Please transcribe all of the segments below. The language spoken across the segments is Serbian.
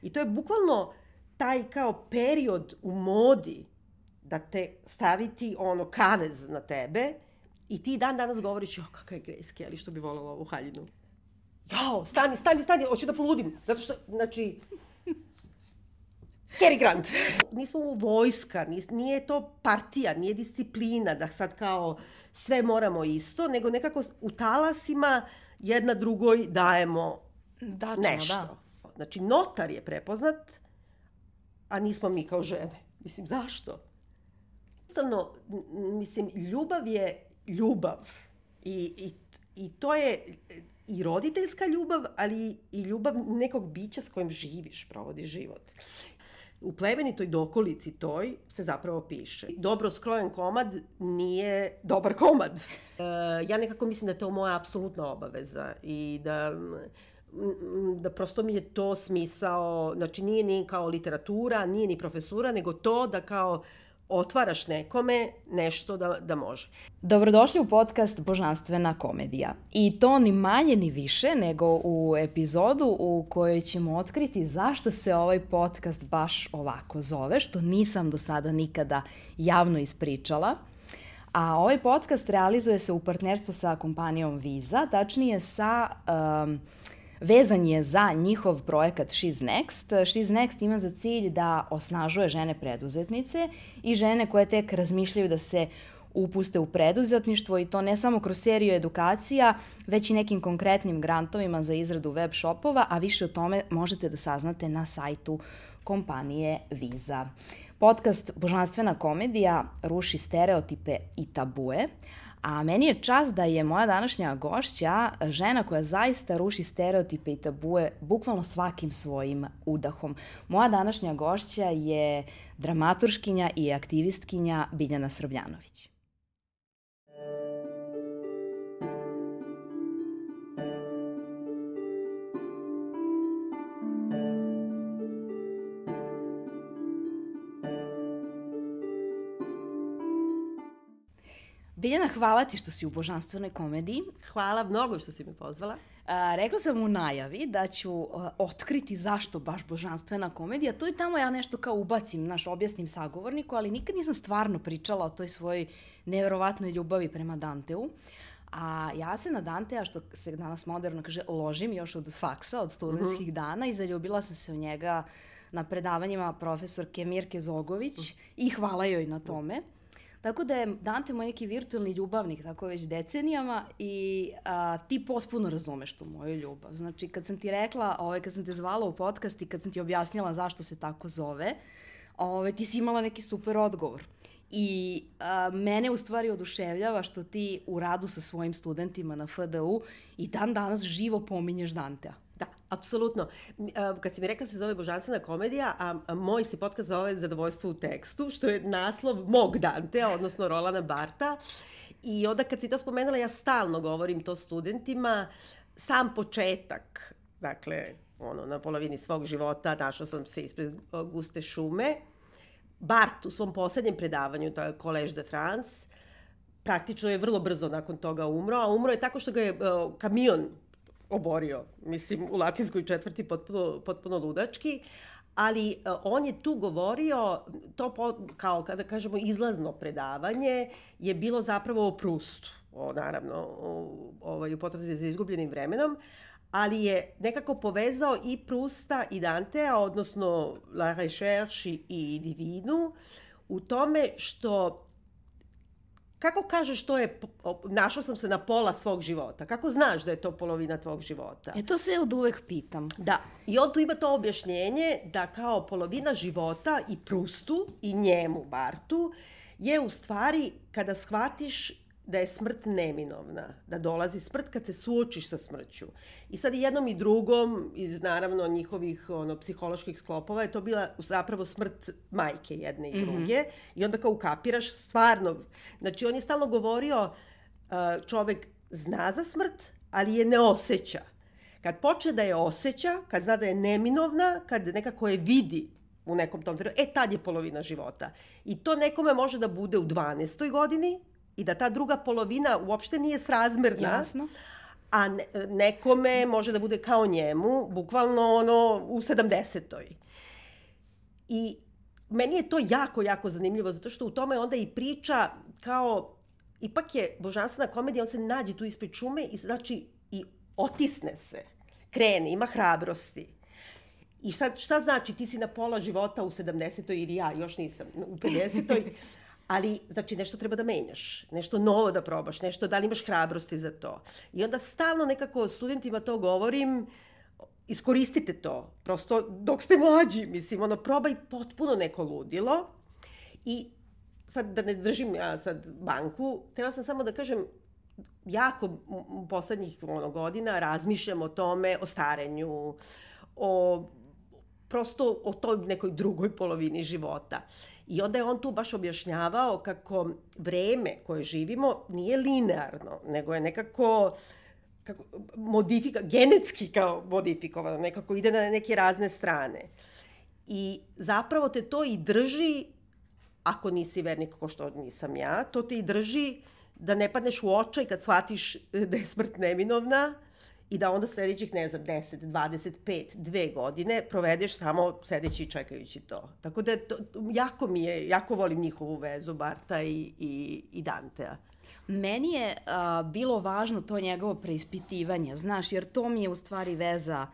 I to je bukvalno taj kao period u modi da te staviti kavez na tebe i ti dan danas govoriš, kakav je Grace Kelly, što bi voljela ovu haljinu. Stani, hoću da poludim. Zato što, znači, Cary Grant. Nismo vojska, nije to partija, nije disciplina da sad kao sve moramo isto, nego nekako u talasima jedna drugoj dajemo nešto. Da. Znači, notar je prepoznat, a nismo mi kao žene. Mislim, zašto? Jednostavno, mislim, ljubav je ljubav. I to je i roditeljska ljubav, ali i ljubav nekog bića s kojim živiš, provodiš život. U plemenitoj dokolici toj se zapravo piše. Dobro skrojen komad nije dobar komad. Ja nekako mislim da je to moja apsolutna obaveza i da prosto mi je to smisao, znači nije ni kao literatura, nije ni profesura, nego to da kao otvaraš nekome nešto da može. Dobrodošli u podcast Božanstvena komedija. I to ni manje ni više nego u epizodu u kojoj ćemo otkriti zašto se ovaj podcast baš ovako zove, što nisam do sada nikada javno ispričala. A ovaj podcast realizuje se u partnerstvu sa kompanijom Visa, tačnije vezan je za njihov projekat She's Next. She's Next ima za cilj da osnažuje žene preduzetnice i žene koje tek razmišljaju da se upuste u preduzetništvo i to ne samo kroz seriju edukacija, već i nekim konkretnim grantovima za izradu web shopova, a više o tome možete da saznate na sajtu kompanije Visa. Podcast Božanstvena komedija ruši stereotipe i tabue, a meni je čast da je moja današnja gošća žena koja zaista ruši stereotipe i tabue bukvalno svakim svojim udahom. Moja današnja gošća je dramaturškinja i aktivistkinja Biljana Srbljanović. Biljana, hvala ti što si u Božanstvenoj komediji. Hvala mnogo što si me pozvala. Rekla sam u najavi da ću otkriti zašto baš Božanstvena komedija. Tu i tamo ja nešto kao ubacim, objasnim sagovorniku, ali nikad nisam stvarno pričala o toj svojoj neverovatnoj ljubavi prema Danteu. A ja se na Dantea, što se danas moderno kaže, ložim još od faksa, od studentskih dana i zaljubila sam se u njega na predavanjima profesorke Mirke Zogović i hvala joj na tome. Tako da je Dante moj neki virtualni ljubavnik, tako već decenijama i ti potpuno razumeš tu moju ljubav. Znači, kad sam ti rekla, kad sam te zvala u podcast i kad sam ti objasnila zašto se tako zove, ti si imala neki super odgovor. I mene u stvari oduševljava što ti u radu sa svojim studentima na FDU i dan danas živo pominješ Dantea. Da, apsolutno. Kad si mi rekla se zove Božanstvena komedija, a moj se podcast zove Zadovoljstvo u tekstu, što je naslov mog Dantea, odnosno Rolana Barta. I onda kad si to spomenula, ja stalno govorim to studentima. Sam početak, dakle, na polovini svog života, našla sam se ispred guste šume. Bart u svom poslednjem predavanju, to je Collège de France, praktično je vrlo brzo nakon toga umro, a umro je tako što ga je kamion oborio, mislim, u latinskoj četvrti potpuno ludački, ali on je tu govorio, kao kada kažemo izlazno predavanje, je bilo zapravo o Prustu, naravno, u potrazi za izgubljenim vremenom, ali je nekako povezao i Prusta i Dantea, odnosno La Recherche i Divinu, u tome što, kako kažeš, našao sam se na pola svog života. Kako znaš da je to polovina tvog života? To se od uvek pitam. Da. I on tu ima to objašnjenje da kao polovina života i Prustu i njemu, Bartu, je u stvari kada shvatiš da je smrt neminovna, da dolazi smrt kad se suočiš sa smrću. I sad i jednom i drugom, iz naravno njihovih psiholoških sklopova, je to bila zapravo smrt majke jedne i druge. I onda kao ukapiraš stvarno. Znači on je stalno govorio, čovek zna za smrt, ali je ne osjeća. Kad počne da je osjeća, kad zna da je neminovna, kad nekako je vidi u nekom tom trenutku, tad je polovina života. I to nekome može da bude u 12. godini, i da ta druga polovina uopšte nije srazmerna. Jasno. a nekome može da bude kao njemu, bukvalno u 70-oj. I meni je to jako, jako zanimljivo, zato što u tome onda i priča kao, ipak je božanstvena komedija, on se nađe tu ispred šume i znači i otisne se, krene, ima hrabrosti. I šta znači, ti si na pola života u 70-oj ili ja, još nisam u 50-oj, ali znači nešto treba da menjaš, nešto novo da probaš, nešto, da li imaš hrabrosti za to. I onda stalno nekako studentima to govorim, iskoristite to, prosto dok ste mlađi, mislim, probaj potpuno neko ludilo. I sad da ne držim ja sad banku, htjela sam samo da kažem, jako u poslednjih godina razmišljam o tome, o starenju, prosto o toj nekoj drugoj polovini života. I onda je on tu baš objašnjavao kako vreme koje živimo nije linearno, nego je nekako genetski kao modifikovano, nekako ide na neke razne strane. I zapravo te to i drži, ako nisi vernik kao što nisam ja, to te i drži da ne padneš u očaj kad shvatiš da je smrt neminovna i da onda sledećih, 10, 25, 2 godine provedeš samo sedeći i čekajući to. Tako da jako volim njihovu vezu, Barta i Dantea. Meni je bilo važno to njegovo preispitivanje, znaš, jer to mi je u stvari veza,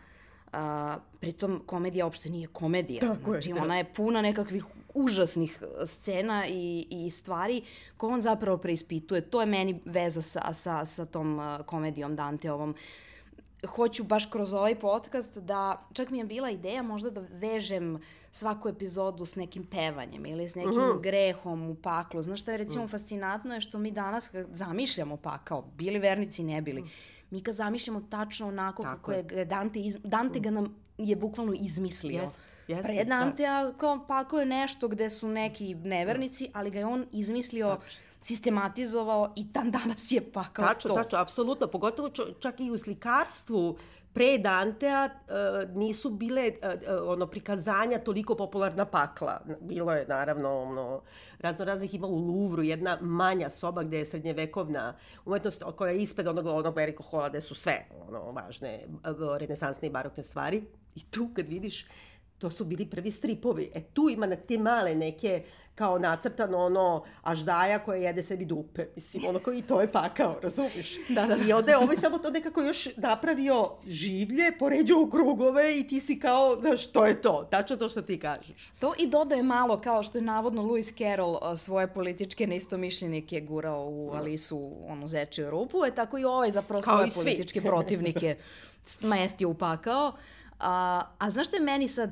pritom komedija uopšte nije komedija. Tako znači, je, ona je puna nekakvih užasnih scena i stvari koje on zapravo preispituje. To je meni veza sa tom komedijom Danteovom. Hoću baš kroz ovaj podcast da, čak mi je bila ideja možda da vežem svaku epizodu s nekim pevanjem ili s nekim grehom u paklu. Znaš šta je recimo fascinantno je što mi danas zamišljamo pakao, bili vernici, ne bili. Mi kad zamišljamo tačno onako kako je Dante ga nam je bukvalno izmislio. Pre Dantea kao pakao je nešto gde su neki nevernici, ali ga je on izmislio, sistematizovao i dan danas je pakao to. Tačno, apsolutno. Pogotovo čak i u slikarstvu pre Dantea nisu bile prikazanja toliko popularna pakla. Bilo je naravno raznih ima u Louvru, jedna manja soba gde je srednjevekovna umetnost koja je ispred onog Eriko Hola gde su sve važne renesansne i barokne stvari. I tu kad vidiš, to su bili prvi stripovi. Tu ima na te male neke kao nacrtano aždaja koja jede sebi dupe. Mislim, i to je pakao, razumiš? Da. I onda je samo to nekako još napravio življe, poređao u krugove i ti si kao, znaš, to je to. Tačno to što ti kažeš. To i dodaje malo kao što je navodno Lewis Carroll svoje političke neistomišljenike gurao u Alisu, zečiju rupu, tako i ovaj zapravo svoje političke protivnike smestio upakao. Ali znaš što je meni sad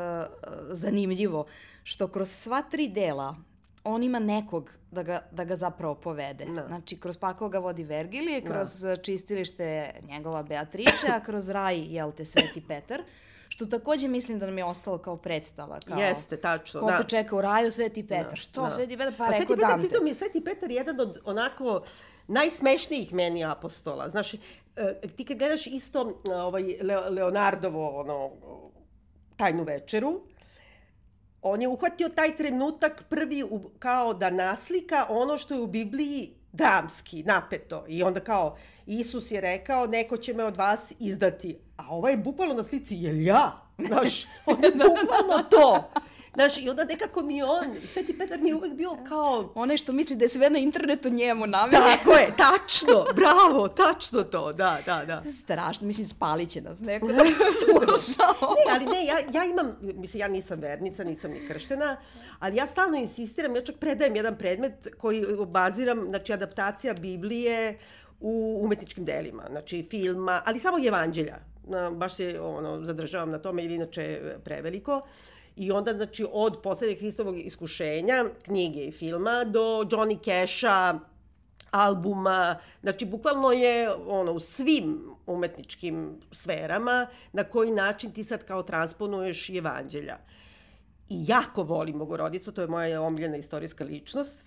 zanimljivo? Što kroz sva 3 dela on ima nekog da ga zapravo povede. No. Znači, kroz pakao ga vodi Vergilije, kroz čistilište njegova Beatrice, a kroz raj, Sveti Petar. Što takođe mislim da nam je ostalo kao predstava. Jeste, tačno. Ko te čeka u raju, Sveti Petar. Što? Sveti Petar, pa rekao Dante. Pritom je Sveti Petar jedan od onako najsmešnijih meni apostola. Znaš, ti kad gledaš isto Leonardovo Tajnu večeru, on je uhvatio taj trenutak prvi kao da naslika ono što je u Bibliji dramski, napeto. I onda kao, Isus je rekao, neko će me od vas izdati. A ovaj je bukvalno na slici, jel ja? Znaš, on je bukvalno to. Znaš, i onda nekako Sveti Petar mi je uvek bio kao... Onaj što misli da je sve na internetu njemu namere. Tako je, tačno, bravo, tačno to, da. Strašno, mislim, spalit će nas neko da slušao. Ja imam, mislim, ja nisam vernica, nisam ni krštena, ali ja stalno insistiram, ja čak predajem jedan predmet koji baziram, znači, adaptacija Biblije u umetničkim delima, znači, filma, ali samo evanđelja. Baš se zadržavam na tome, ili inače preveliko. I onda, znači, od poslednjeg Hristovog iskušenja, knjige i filma, do Johnny Casha, albuma, znači, bukvalno je u svim umetničkim sferama na koji način ti sad kao transponuješ evanđelja. I jako volim Bogorodicu, to je moja omiljena istorijska ličnost,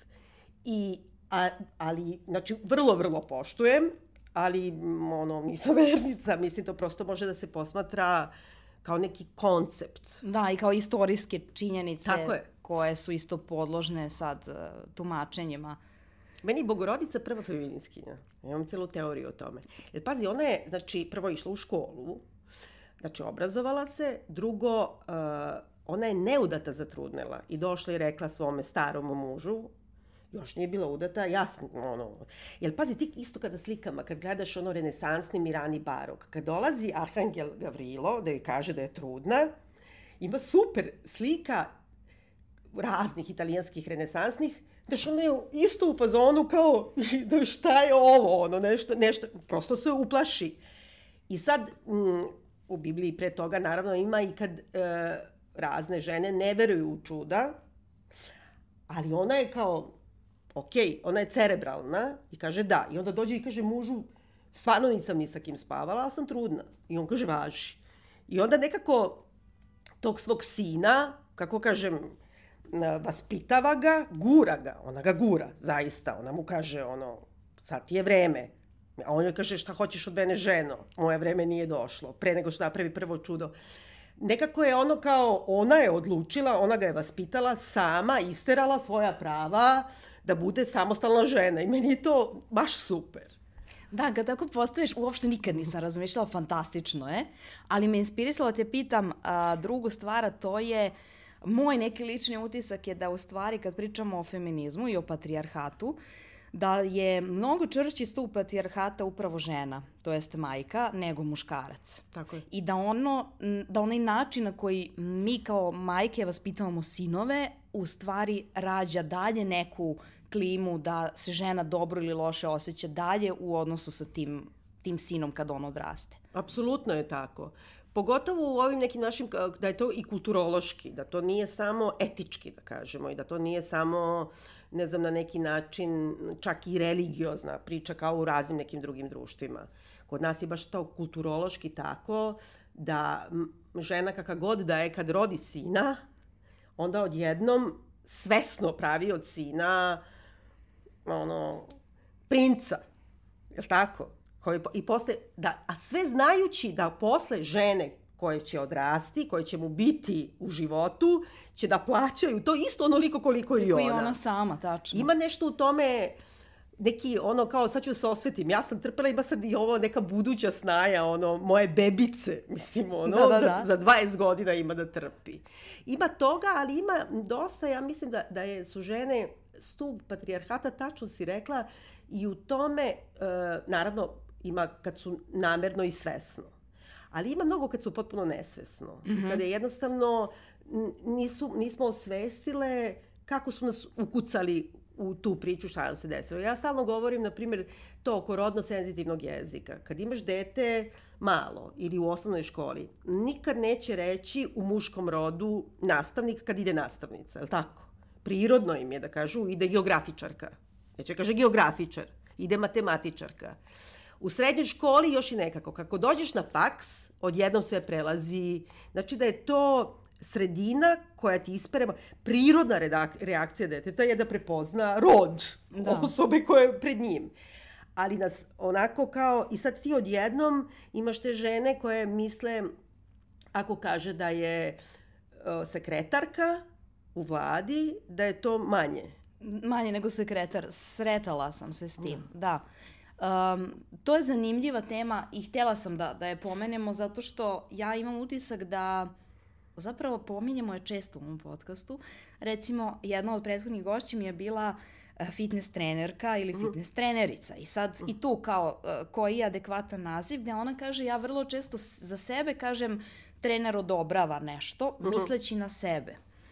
ali, znači, vrlo, vrlo poštujem, ali, nisam vernica, mislim, to prosto može da se posmatra kao neki koncept. Da, i kao istorijske činjenice koje su isto podložne sad tumačenjima. Meni je Bogorodica prva feministkinja. Imam celu teoriju o tome. Jer pazi, ona je, znači, prvo išla u školu, znači obrazovala se, drugo, ona je neudata zatrudnela i došla i rekla svome starom mužu, još nije bila udata, jasno, Jel, pazi, ti isto kada slikama, kad gledaš renesansni Mirani barok, kad dolazi Arhangel Gavrilo da joj kaže da je trudna, ima super slika raznih italijanskih renesansnih, daš ona je isto u fazonu kao, da šta je ovo, nešto, prosto se uplaši. I sad, u Bibliji pre toga, naravno, ima i kad razne žene ne veruju u čuda, ali ona je kao, ona je cerebralna i kaže da. I onda dođe i kaže mužu, stvarno nisam ni sa kim spavala, ali sam trudna. I on kaže, važi. I onda nekako tog svog sina, kako kažem, vaspitava ga, gura ga. Ona ga gura, zaista. Ona mu kaže, sad ti je vreme. A on joj kaže, šta hoćeš od mene, ženo? Moje vreme nije došlo. Pre nego što napravi prvo čudo. Nekako je kao, ona je odlučila, ona ga je vaspitala sama, isterala svoja prava da bude samostalna žena. I meni je to baš super. Da, kad tako postaviš, uopšte nikad nisam razmišljala, fantastično je. Ali me inspirisalo da te pitam drugu stvar, a to je, moj neki lični utisak je da u stvari kad pričamo o feminizmu i o patrijarhatu, da je mnogo čvršći stup patrijarhata upravo žena, to jest majka, nego muškarac. Tako je. I da onaj način na koji mi kao majke vaspitavamo sinove, u stvari rađa dalje neku klimu da se žena dobro ili loše osjeća dalje u odnosu sa tim sinom kad on odraste. Apsolutno je tako. Pogotovo u ovim nekim našim, da je to i kulturološki, da to nije samo etički, da kažemo, i da to nije samo, ne znam, na neki način čak i religiozna priča kao u raznim nekim drugim društvima. Kod nas je baš to kulturološki tako da žena kakva god da je kad rodi sina, onda odjednom svesno pravi od sina princa, je li tako? I posle, a sve znajući da posle žene koje će odrasti, koje će mu biti u životu, će da plaćaju to isto onoliko koliko i ona. Koliko i ona sama, tačno. Ima nešto u tome, neki kao sad ću se osvetim, ja sam trpela, ima sad i ovo neka buduća snaja, moje bebice, mislim, za 20 godina ima da trpi. Ima toga, ali ima dosta, ja mislim da su žene stup patrijarhata, tačno si rekla, i u tome, naravno, ima kad su namerno i svesno. Ali ima mnogo kad su potpuno nesvesno. Mm-hmm. Kada jednostavno nismo osvestile kako su nas ukucali u tu priču šta se desilo. Ja stalno govorim, na primjer, to oko rodno-senzitivnog jezika. Kad imaš dete malo ili u osnovnoj školi, nikad neće reći u muškom rodu nastavnik kad ide nastavnica, je li tako? Prirodno im je da kažu ide geografičarka. Neće kaže geografičar, ide matematičarka. U srednjoj školi još i nekako. Kako dođeš na faks, odjednom sve prelazi. Znači da je to sredina koja ti ispere. Prirodna reakcija deteta je da prepozna rod osobe koja je pred njim. Ali nas onako kao, i sad ti odjednom imaš te žene koje misle, ako kaže da je sekretarka u vladi, da je to manje. Manje nego sekretar. Sretala sam se s tim, da. To je zanimljiva tema i htjela sam da je pomenemo zato što ja imam utisak da zapravo pominjemo je često u ovom podcastu. Recimo, jedna od prethodnih gošća mi je bila fitness trenerka ili fitness trenerica i sad i tu kao koji je adekvatan naziv gdje ona kaže ja vrlo često za sebe kažem trener odobrava nešto misleći na sebe.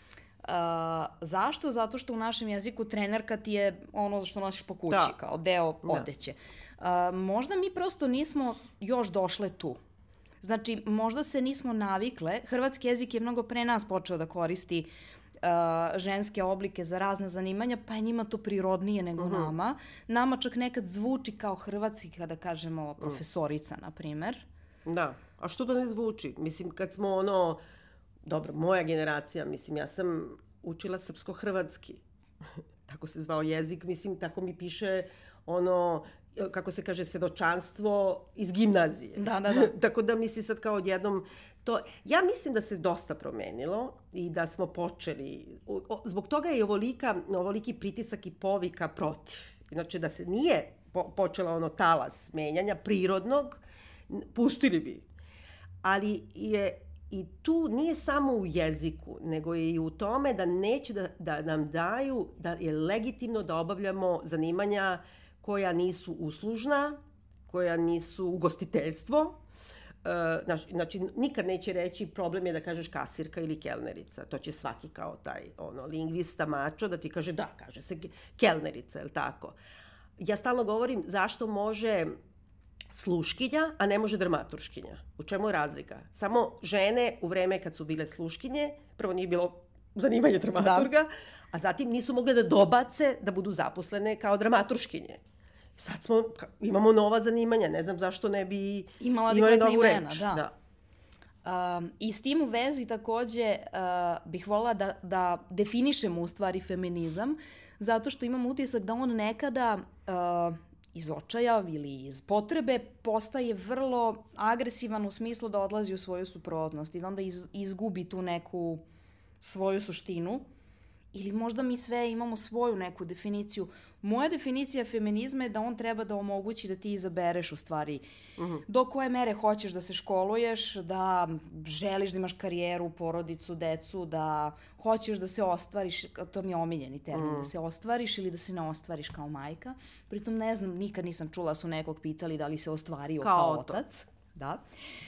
Zašto? Zato što u našem jeziku trenerka ti je ono što nosiš po kući, kao deo odeće. Možda mi prosto nismo još došle tu. Znači, možda se nismo navikle. Hrvatski jezik je mnogo pre nas počeo da koristi ženske oblike za razne zanimanja, pa je njima to prirodnije nego nama. Nama čak nekad zvuči kao hrvatski kada kažemo profesorica, na primer. Da, a što to ne zvuči? Mislim, kad smo dobro, moja generacija, mislim, ja sam učila srpsko-hrvatski. Tako se zvao jezik, mislim, tako mi piše kako se kaže, svedočanstvo iz gimnazije. Da. Tako da misli sad kao odjednom to. Ja mislim da se dosta promenilo i da smo počeli. Zbog toga je ovoliki pritisak i povika protiv. Znači da se nije počela ono talas menjanja prirodnog, pustili bi. Ali je i tu nije samo u jeziku, nego je i u tome da neće da nam daju, da je legitimno da obavljamo zanimanja koja nisu uslužna, koja nisu ugostiteljstvo. Znači, nikad neće reći problem je da kažeš kasirka ili kelnerica. To će svaki kao taj lingvista mačo da ti kaže da, kaže se kelnerica, je li tako? Ja stalno govorim zašto može sluškinja, a ne može dramaturškinja. U čemu je razlika? Samo žene u vreme kad su bile sluškinje, prvo nije bilo zanimanje dramaturga, a zatim nisu mogle da dobace da budu zaposlene kao dramaturškinje. Sad imamo nova zanimanja, ne znam zašto ne bi imali novu reč. I s tim u vezi takođe bih volila da definišemo u stvari feminizam, zato što imam utisak da on nekada iz očaja ili iz potrebe postaje vrlo agresivan u smislu da odlazi u svoju suprotnost i da onda izgubi tu neku svoju suštinu. Ili možda mi sve imamo svoju neku definiciju. Moja definicija feminizma je da on treba da omogući da ti izabereš u stvari do koje mere hoćeš da se školuješ, da želiš da imaš karijeru, porodicu, decu, da hoćeš da se ostvariš, to mi je omiljeni termin, da se ostvariš ili da se ne ostvariš kao majka. Pritom ne znam, nikad nisam čula su nekog pitali da li se ostvario kao otac. Da.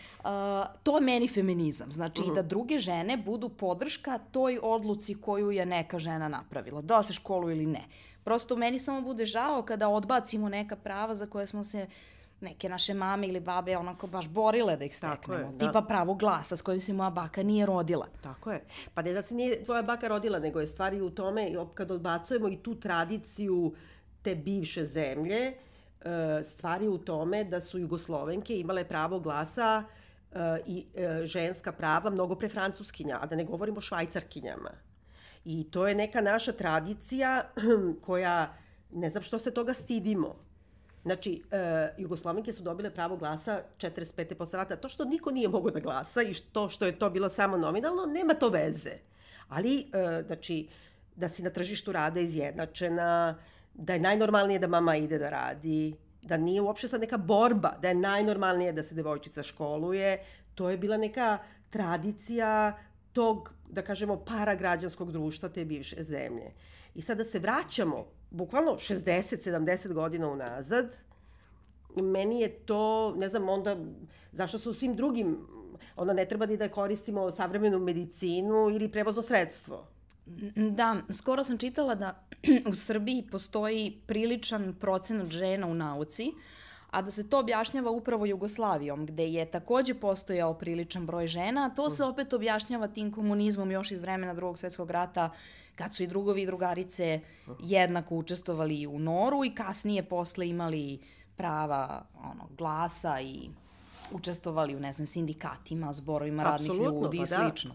To je meni feminizam. Znači i da druge žene budu podrška toj odluci koju je neka žena napravila. Da se školuje ili ne. Prosto meni samo bude žao kada odbacimo neka prava za koje smo se neke naše mame ili babe onako baš borile da ih steknemo. Tipa pravo glasa s kojim se moja baka nije rodila. Tako je. Pa ne da se nije tvoja baka rodila, nego je stvari u tome, kad odbacujemo i tu tradiciju te bivše zemlje, stvari u tome da su Jugoslovenke imale pravo glasa i ženska prava mnogo pre francuskinja, a da ne govorimo o švajcarkinjama. I to je neka naša tradicija koja, ne znam što se toga stidimo. Znači, Jugoslovenke su dobile pravo glasa 45. posle rata. To što niko nije mogao da glasa i to što je to bilo samo nominalno, nema to veze. Ali, znači, da si na tržištu rada izjednačena, da je najnormalnije da mama ide da radi, da nije uopšte sad neka borba, da je najnormalnije da se devojčica školuje. To je bila neka tradicija tog, da kažemo, paragrađanskog društva te bivše zemlje. I sad da se vraćamo, bukvalno 60-70 godina unazad, meni je to, ne znam, onda, zašto se u svim drugim, onda ne treba ni da koristimo savremenu medicinu ili prevozno sredstvo. Da, skoro sam čitala da u Srbiji postoji priličan procenat žena u nauci, a da se to objašnjava upravo Jugoslavijom, gde je takođe postojao priličan broj žena, a to se opet objašnjava tim komunizmom još iz vremena Drugog svjetskog rata, kad su i drugovi i drugarice jednako učestvovali u NOR-u i kasnije posle imali prava glasa i učestvovali u, ne znam, sindikatima, zborovima radnih ljudi i slično.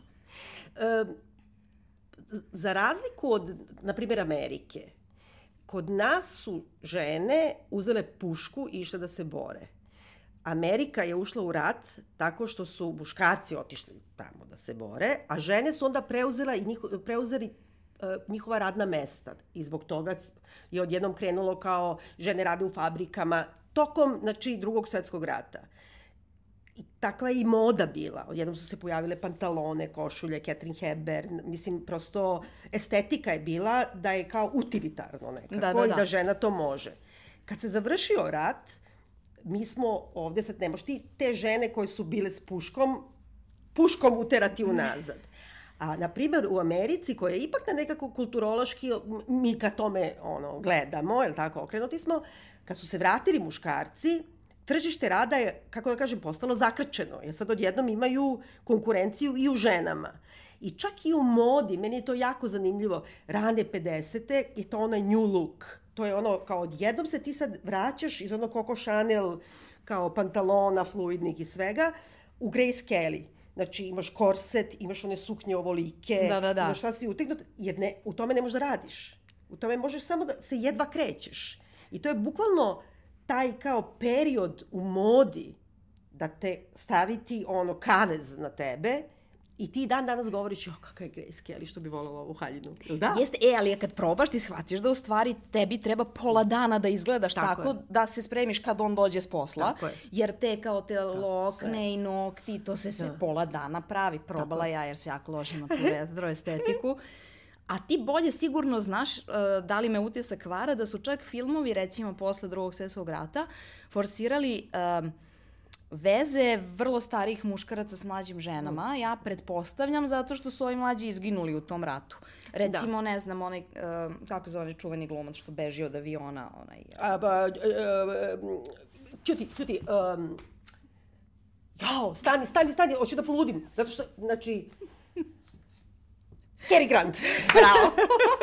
Za razliku od, na primjer, Amerike, kod nas su žene uzele pušku i išle da se bore. Amerika je ušla u rat tako što su muškarci otišli tamo da se bore, a žene su onda preuzeli njihova radna mesta. I zbog toga je odjednom krenulo kao žene rade u fabrikama tokom, znači, Drugog svjetskog rata. I takva je i moda bila. Odjednom su se pojavile pantalone, košulje, Catherine Hepburn. Mislim, prosto estetika je bila da je kao utilitarno nekako i da žena to može. Kad se završio rat, mi smo ovde, sad ne možeš ti te žene koje su bile s puškom uterati unazad. A, na primjer, u Americi, koja je ipak na nekako kulturološki, mi ka tome gledamo, jel tako, okrenuti smo, kad su se vratili muškarci, tržište rada je, kako da kažem, postalo zakrčeno. Jer sad odjednom imaju konkurenciju i u ženama. I čak i u modi, meni je to jako zanimljivo, rane 50-te je to onaj new look. To je ono, kao odjednom se ti sad vraćaš iz ono Coco Chanel, kao pantalona, fluidnik i svega, u Grace Kelly. Znači, imaš korset, imaš one suknje ovolike, imaš šta si utegnut, jer u tome ne možeš da radiš. U tome možeš samo da se jedva krećeš. I to je bukvalno taj kao period u modi da te staviti kavez na tebe I ti dan danas govoriš, kakav je Grace Kelly, što bi volila ovu haljinu. Da? Jeste, ali kad probaš ti shvatiš da u stvari tebi treba pola dana da izgledaš tako da se spremiš kad on dođe s posla. Jer te kao te lokne i nokti, to se sve pola dana pravi. Probala ja jer se jako ložim na tu retroestetiku. A ti bolje sigurno znaš, da li me utisak vara, da su čak filmovi, recimo posle Drugog svjetskog rata, forsirali veze vrlo starih muškaraca s mlađim ženama. Ja pretpostavljam zato što su ovi mlađi izginuli u tom ratu. Recimo, ne znam, onaj, kako se zove čuveni glumac što beži od aviona, onaj... Čuti, stani, hoću da poludim. Zato što, znači... Cary Grant. Bravo.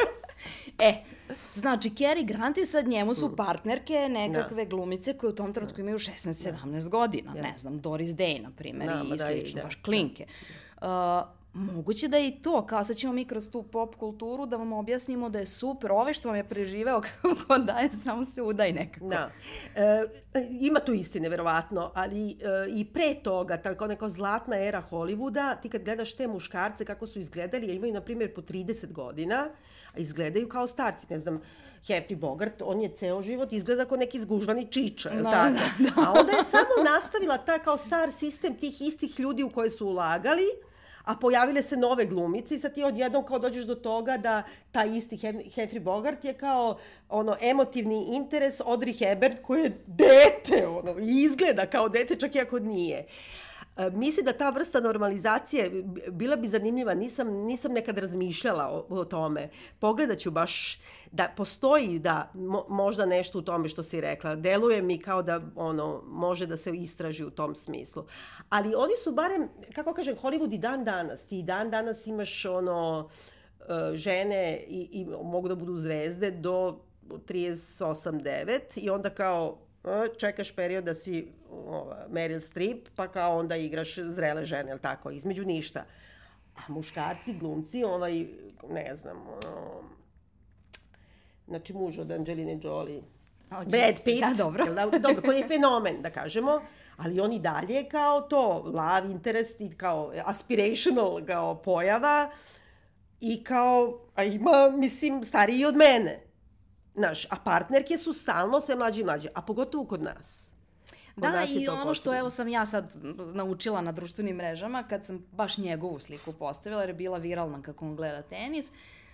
Znači, Cary Grant i sad njemu su partnerke nekakve glumice koje u tom trenutku imaju 16-17 godina. Ne znam, Doris Day, na primjer, i slično, baš klinke. Moguće da je i to, kao sad ćemo mi kroz tu pop kulturu da vam objasnimo da je super, ove što vam je preživeo kako daje, samo se udaj nekako. Da. Ima tu istine, verovatno, ali i pre toga, tako neka zlatna era Hollywooda, ti kad gledaš te muškarce kako su izgledali, imaju, na primjer, po 30 godina, a izgledaju kao starci, ne znam, Humphrey Bogart, on je ceo život izgleda kao neki zgužvani čiča, tako? A onda je samo nastavila ta kao star sistem tih istih ljudi u koje su ulagali, a pojavile se nove glumice i sad ti odjednom kao dođeš do toga da taj isti Humphrey Bogart je kao emotivni interes Audrey Hepburn koji je dete, i izgleda kao dete čak i ako nije. Mislim da ta vrsta normalizacije bila bi zanimljiva, nisam nekad razmišljala o tome. Pogledat ću baš da postoji da možda nešto u tome što si rekla. Deluje mi kao da može da se istraži u tom smislu. Ali oni su barem, kako kažem, Hollywood i dan danas. Ti dan danas imaš žene i mogu da budu zvezde do 38-9 i onda kao čekaš period da si Meryl Streep, pa kao onda igraš zrele žene, ili tako, između ništa. A muškarci, glumci, ne znam, znači muž od Angelina Jolie, Brad Pitt, dobro, koji je fenomen, da kažemo, ali on i dalje kao to, love interest i kao aspirational kao pojava i kao, a ima, mislim, stariji od mene. Znaš, a partnerke su stalno sve mlađe i mlađe, a pogotovo kod nas. Da, i ono što evo sam ja sad naučila na društvenim mrežama, kad sam baš njegovu sliku postavila, jer je bila viralna kako on gleda tenis,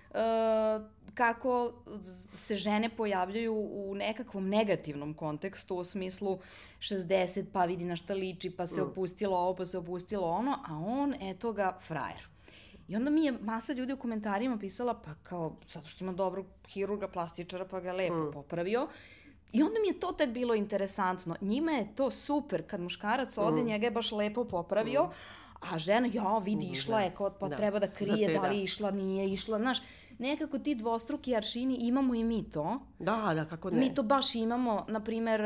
kako se žene pojavljaju u nekakvom negativnom kontekstu, u smislu 60, pa vidi na šta liči, pa se opustilo ovo, pa se opustilo ono, a on, eto ga, frajer. I onda mi je masa ljudi u komentarima pisala, pa kao, zato što ima dobrog hirurga, plastičara, pa ga lepo popravio. I onda mi je to tek bilo interesantno. Njima je to super, kad muškarac ode, njega je baš lepo popravio, a žena, vidi, išla je, pa treba da krije, da li išla, nije išla, znaš. Nekako ti dvostruki aršini, imamo i mi to. Da, kako ne. Mi to baš imamo, na primer,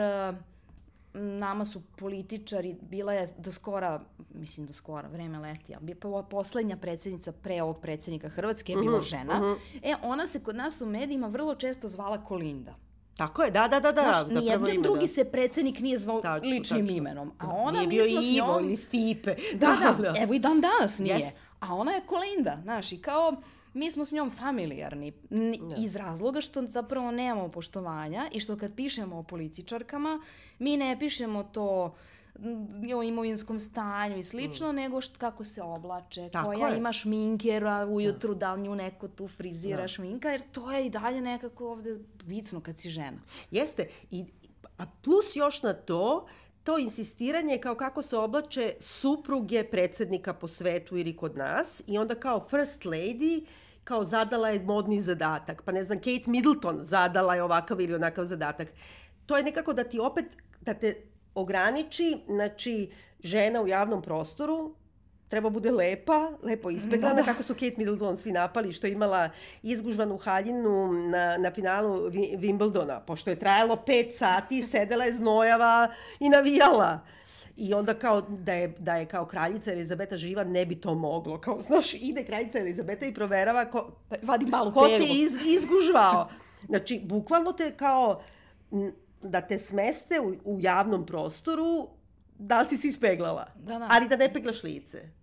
nama su političari, bila je do skora, vreme leti, poslednja predsjednica pre ovog predsjednika Hrvatske je bila žena. Ona se kod nas u medijima vrlo često zvala Kolinda. Tako je, da. Nijedan drugi se predsjednik nije zvao ličnim imenom. A ona, nije bio Ivo ili Stipe. Da, evo i dan danas nije. A ona je Kolinda, znaš, i kao... Mi smo s njom familijarni iz razloga što zapravo nemamo poštovanja i što kad pišemo o političarkama, mi ne pišemo to o imovinskom stanju i slično, nego kako se oblače, koja ima šminkera ujutru, da li nju neko tu frizira šminka, jer to je i dalje nekako ovde bitno kad si žena. Jeste, a plus još na to insistiranje kao kako se oblače supruge predsjednika po svetu ili kod nas i onda kao first lady kao zadala je modni zadatak. Pa ne znam, Kate Middleton zadala je ovakav ili onakav zadatak. To je nekako da ti opet, da te ograniči, znači žena u javnom prostoru treba bude lepo ispeglana, kako su Kate Middleton svi napali, što je imala izgužvanu haljinu na finalu Wimbledona, pošto je trajalo 5 sati, sedela je znojava i navijala. I onda kao da je kao kraljica Elizabeta živa, ne bi to moglo. Kao, znaš, ide kraljica Elizabeta i proverava vadi malu ko se izgužvao. Znači, bukvalno te kao da te smeste u javnom prostoru, da li si ispeglala, ali da ne peglaš lice.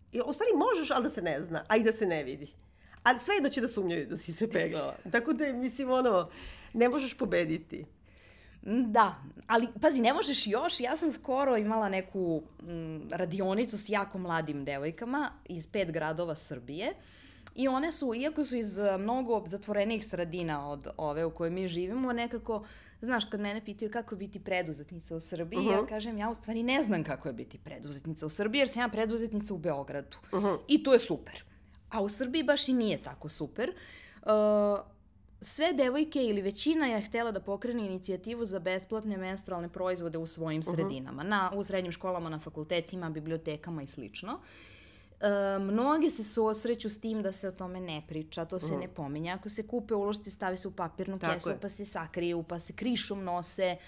I u stvari možeš, ali da se ne zna, a i da se ne vidi. Ali svejedno će da sumnjaju da si se peglala. Tako da, mislim, ne možeš pobediti. Da, ali pazi, ne možeš još. Ja sam skoro imala neku radionicu s jako mladim devojkama iz 5 gradova Srbije. I one su, iako su iz mnogo zatvorenih sredina od ove u kojoj mi živimo, nekako, znaš, kad mene pitaju kako je biti preduzetnica u Srbiji, ja kažem, ja u stvari ne znam kako je biti preduzetnica u Srbiji, jer sam ja preduzetnica u Beogradu. I to je super. A u Srbiji baš i nije tako super. Sve devojke ili većina je htjela da pokrene inicijativu za besplatne menstrualne proizvode u svojim sredinama. U srednjim školama, na fakultetima, bibliotekama i slično. Mnogi se susreću s tim da se o tome ne priča, to se ne pominje. Ako se kupe ulošci, stavi se u papirnu kesu, pa se sakriju, pa se krišom nose.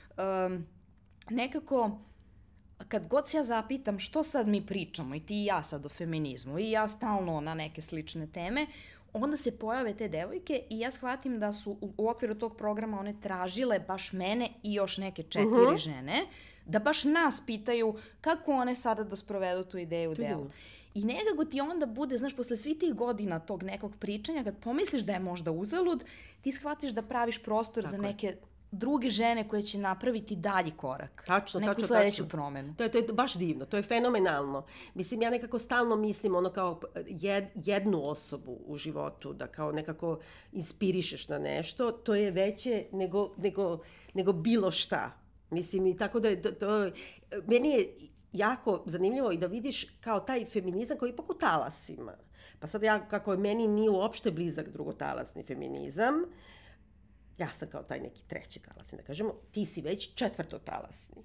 Nekako, kad god se ja zapitam što sad mi pričamo, i ti i ja sad o feminizmu, i ja stalno na neke slične teme, onda se pojave te devojke i ja shvatim da su u okviru tog programa one tražile baš mene i još neke 4 žene, da baš nas pitaju kako one sada da sprovedu tu ideju u delu. I nekako ti onda bude, znaš, posle svih tih godina tog nekog pričanja, kad pomisliš da je možda uzalud, ti shvatiš da praviš prostor za neke druge žene koje će napraviti dalji korak. Neku sledeću promenu. To je baš divno, to je fenomenalno. Mislim, ja nekako stalno mislim kao jednu osobu u životu, da kao nekako inspirišeš na nešto, to je veće nego bilo šta. Mislim, i tako da je to meni je jako zanimljivo i da vidiš kao taj feminizam koji je ipak u talasima. Pa sad kako meni nije uopšte blizak drugotalasni feminizam, ja sam kao taj neki 3. talasni, da kažemo, ti si već 4. talasni.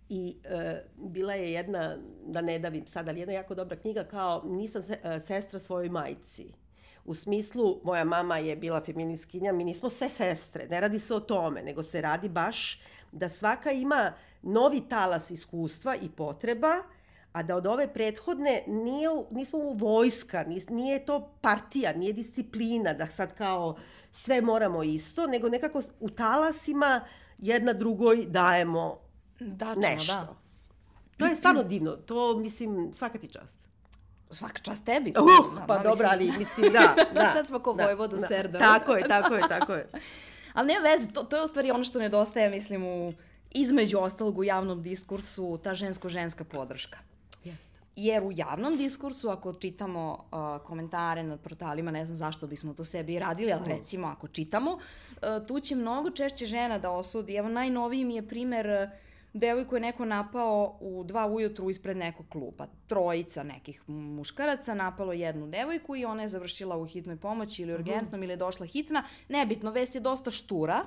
I bila je jedna, da ne davim sad, ali jedna jako dobra knjiga kao Nisam sestra svojoj majci. U smislu, moja mama je bila feministkinja, mi nismo sve sestre, ne radi se o tome, nego se radi baš da svaka ima novi talas iskustva i potreba, a da od ove prethodne nismo vojska, nije to partija, nije disciplina, da sad kao sve moramo isto, nego nekako u talasima jedna drugoj dajemo nešto. Da. To je stvarno divno, to mislim svaka ti čast. Svaka čast tebi. Pa dobro, ali mislim da. Sad smo ko Vojvodu Serdar. Tako je. Ali nema veze, to je u stvari ono što nedostaje, mislim, između ostalog u javnom diskursu, ta žensko-ženska podrška. Jeste. Jer u javnom diskursu, ako čitamo komentare na portalima, ne znam zašto bismo to sebi radili, ali recimo ako čitamo, tu će mnogo češće žena da osudi. Evo, najnoviji mi je primer devojku je neko napao u 2 ujutru ispred nekog kluba. 3 nekih muškaraca napalo jednu devojku i ona je završila u hitnoj pomoći ili urgentnom ili je došla hitna. Nebitno, vest je dosta štura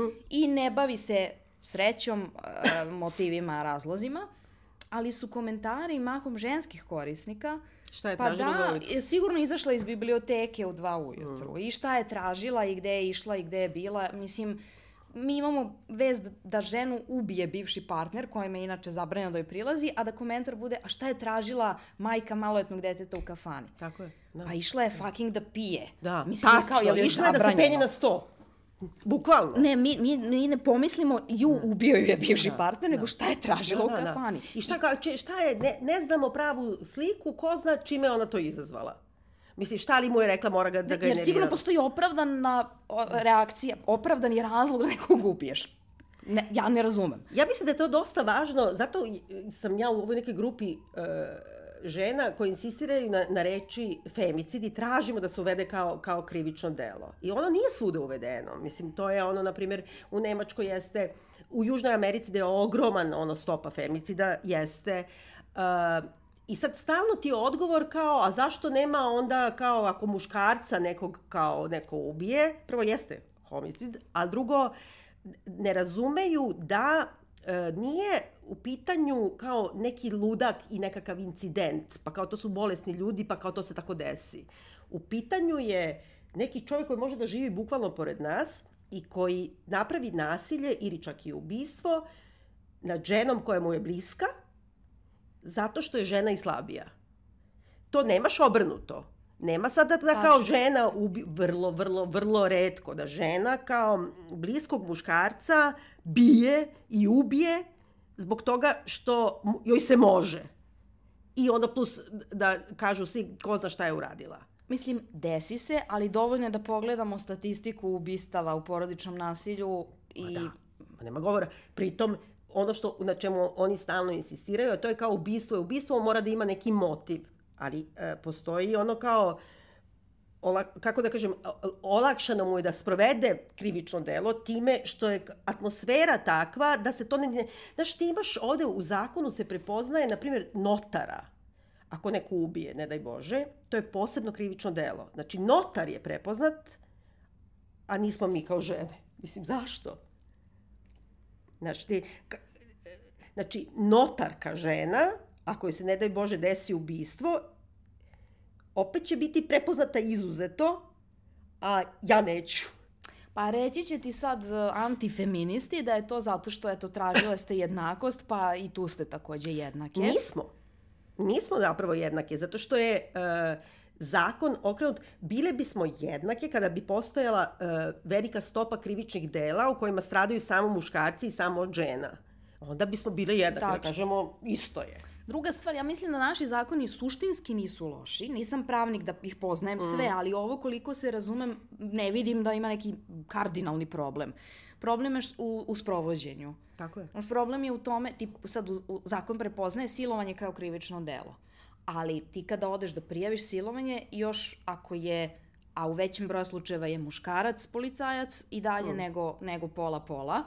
i ne bavi se srećom, motivima, razlozima, ali su komentari mahom ženskih korisnika. Šta je tražila? Pa da, sigurno izašla iz biblioteke u 2 ujutru. I šta je tražila i gde je išla i gde je bila. Mislim, mi imamo vest da ženu ubije bivši partner, kojem je inače zabranjeno da joj prilazi, a da komentar bude, a šta je tražila majka maloletnog deteta u kafani? Tako je. Da. Pa išla je fucking da pije. Da, mislim, tačno, išla je da se penje na 100. Bukvalno. Ne, mi ne pomislimo ubio ju je bivši partner, nego šta je tražila u kafani. I šta je, ne znamo pravu sliku, ko zna čime ona to izazvala. Mislim, šta li mu je rekla, mora ga da ga generira. Jer sigurno postoji opravdana reakcija, opravdani razlog da nekog ubiješ. Ja ne razumem. Ja mislim da je to dosta važno, zato sam ja u ovoj nekoj grupi žena koji insistiraju na reči femicid i tražimo da se uvede kao krivično delo. I ono nije svuda uvedeno. Mislim, to je ono, na primjer, u Nemačkoj jeste, u Južnoj Americi da je ogroman stopa femicida, jeste. I sad stalno ti je odgovor kao, a zašto nema onda kao ako muškarca neko ubije, prvo jeste homicid, a drugo ne razumeju da nije u pitanju kao neki ludak i nekakav incident, pa kao to su bolesni ljudi, pa kao to se tako desi. U pitanju je neki čovjek koji može da živi bukvalno pored nas i koji napravi nasilje ili čak i ubistvo nad ženom koja mu je bliska, zato što je žena i slabija. To nemaš obrnuto. Nema sada da kao žena vrlo retko da žena kao bliskog muškarca bije i ubije zbog toga što joj se može. i onda plus da kažu svi ko zna šta je uradila. Mislim, desi se, ali dovoljno je da pogledamo statistiku ubistava u porodičnom nasilju i... Da, nema govora. Pritom, ono na čemu oni stalno insistiraju, a to je kao ubistvo mora da ima neki motiv. Ali postoji ono kao, kako da kažem, olakšano mu je da sprovede krivično delo time što je atmosfera takva da se to ne... Znaš, ti imaš ovde u zakonu se prepoznaje, na primjer, notara. Ako neko ubije, ne daj Bože, to je posebno krivično delo. Znači, notar je prepoznat, a nismo mi kao žene. Mislim, zašto? Znači, notarka žena, ako joj se, ne daj Bože, desi ubistvo, opet će biti prepoznata izuzeto, a ja neću. Pa reći će ti sad antifeministi da je to zato što, eto, tražile ste jednakost, pa i tu ste takođe jednake. Nismo zapravo jednake, zato što je zakon okrenut, bile bismo jednake kada bi postojala velika stopa krivičnih dela u kojima stradaju samo muškarci i samo od žena. Onda bismo bile jednake, da kažemo isto je. Druga stvar, ja mislim da naši zakoni suštinski nisu loši. Nisam pravnik da ih poznajem sve, ali ovo koliko se razumem, ne vidim da ima neki kardinalni problem. Problem je u sprovođenju. Tako je. Problem je u tome, ti sad zakon prepoznaje silovanje kao krivično delo. Ali ti kada odeš da prijaviš silovanje, još ako je, a u većem broju slučajeva je muškarac policajac i dalje nego pola-pola,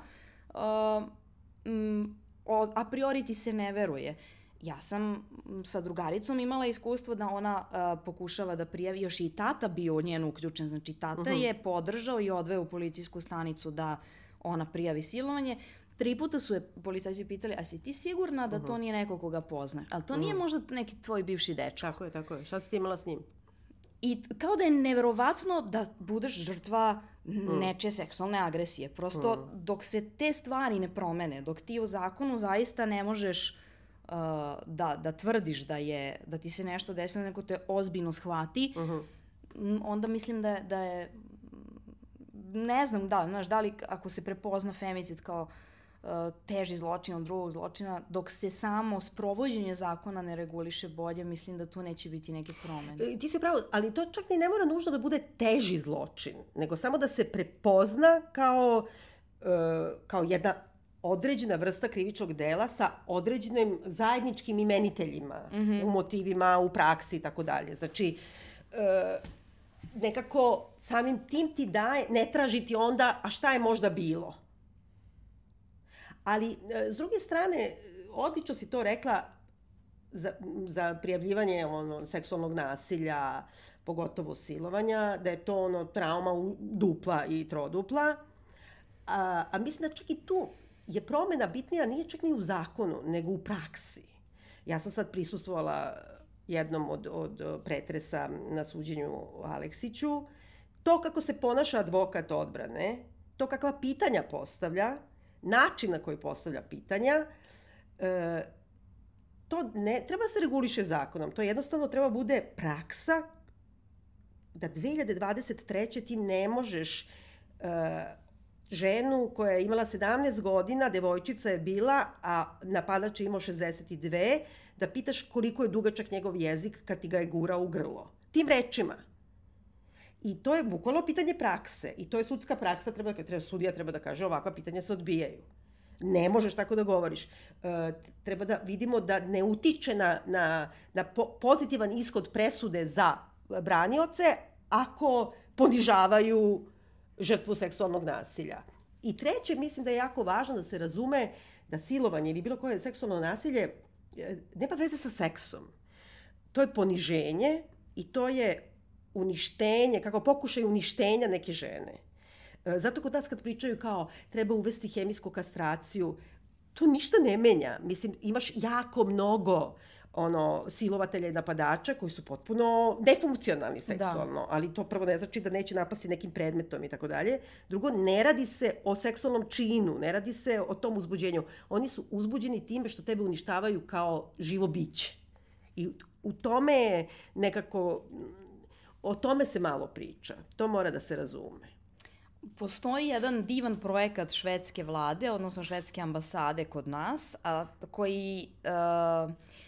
a priori ti se ne veruje. Ja sam sa drugaricom imala iskustvo da ona pokušava da prijavi, još i tata bio u njenu uključen, znači tata je podržao i odveo u policijsku stanicu da ona prijavi silovanje. 3 puta su je policajci pitali, a si ti sigurna da to nije neko koga poznaš? Ali to nije možda neki tvoj bivši dečko. Tako je. Šta si ti imala s njim? I kao da je neverovatno da budeš žrtva nečije seksualne agresije. Prosto dok se te stvari ne promene, dok ti u zakonu zaista ne možeš da tvrdiš da ti se nešto desilo, neko te ozbiljno shvati, onda mislim da je ne znam, da li ako se prepozna femicid kao teži zločin od drugog zločina, dok se samo sprovođenje zakona ne reguliše bolje, mislim da tu neće biti neke promene. Ti si pravo, ali to čak ni ne mora nužno da bude teži zločin, nego samo da se prepozna kao jedna određena vrsta krivičnog dela sa određenim zajedničkim imeniteljima, u motivima, u praksi i tako dalje. Znači, nekako samim tim ti daje, ne traži ti onda, a šta je možda bilo? Ali, s druge strane, odlično si to rekla za prijavljivanje seksualnog nasilja, pogotovo silovanja, da je to trauma dupla i trodupla. A mislim da čak i tu je promena bitnija, nije čak ni u zakonu, nego u praksi. Ja sam sad prisustvovala jednom od pretresa na suđenju Aleksiću. To kako se ponaša advokat odbrane, to kakva pitanja postavlja, način na koji postavlja pitanja, to ne treba se reguliše zakonom. To jednostavno treba bude praksa da 2023. ti ne možeš ženu koja je imala 17 godina, devojčica je bila, a napadač je imao 62, da pitaš koliko je dugačak njegov jezik kad ti ga je gurao u grlo. Tim rečima. I to je bukvalno pitanje prakse. I to je sudska praksa, sudija treba da kaže ovakva pitanja se odbijaju. Ne možeš tako da govoriš. Treba da vidimo da ne utiče na pozitivan ishod presude za branioce ako ponižavaju žrtvu seksualnog nasilja. I treće, mislim da je jako važno da se razume da silovanje ili bilo koje seksualno nasilje nema veze sa seksom. To je poniženje i to je uništenje, kako pokušaj uništenja neke žene. Zato kod nas kad pričaju kao treba uvesti hemijsku kastraciju, to ništa ne menja. Mislim, imaš jako mnogo silovatelja i napadača koji su potpuno nefunkcionalni seksualno, ali to prvo ne znači da neće napasti nekim predmetom i tako dalje. Drugo, ne radi se o seksualnom činu, ne radi se o tom uzbuđenju. Oni su uzbuđeni time što tebe uništavaju kao živo biće. I u tome nekako, o tome se malo priča. To mora da se razume. Postoji jedan divan projekat švedske vlade, odnosno švedske ambasade kod nas, koji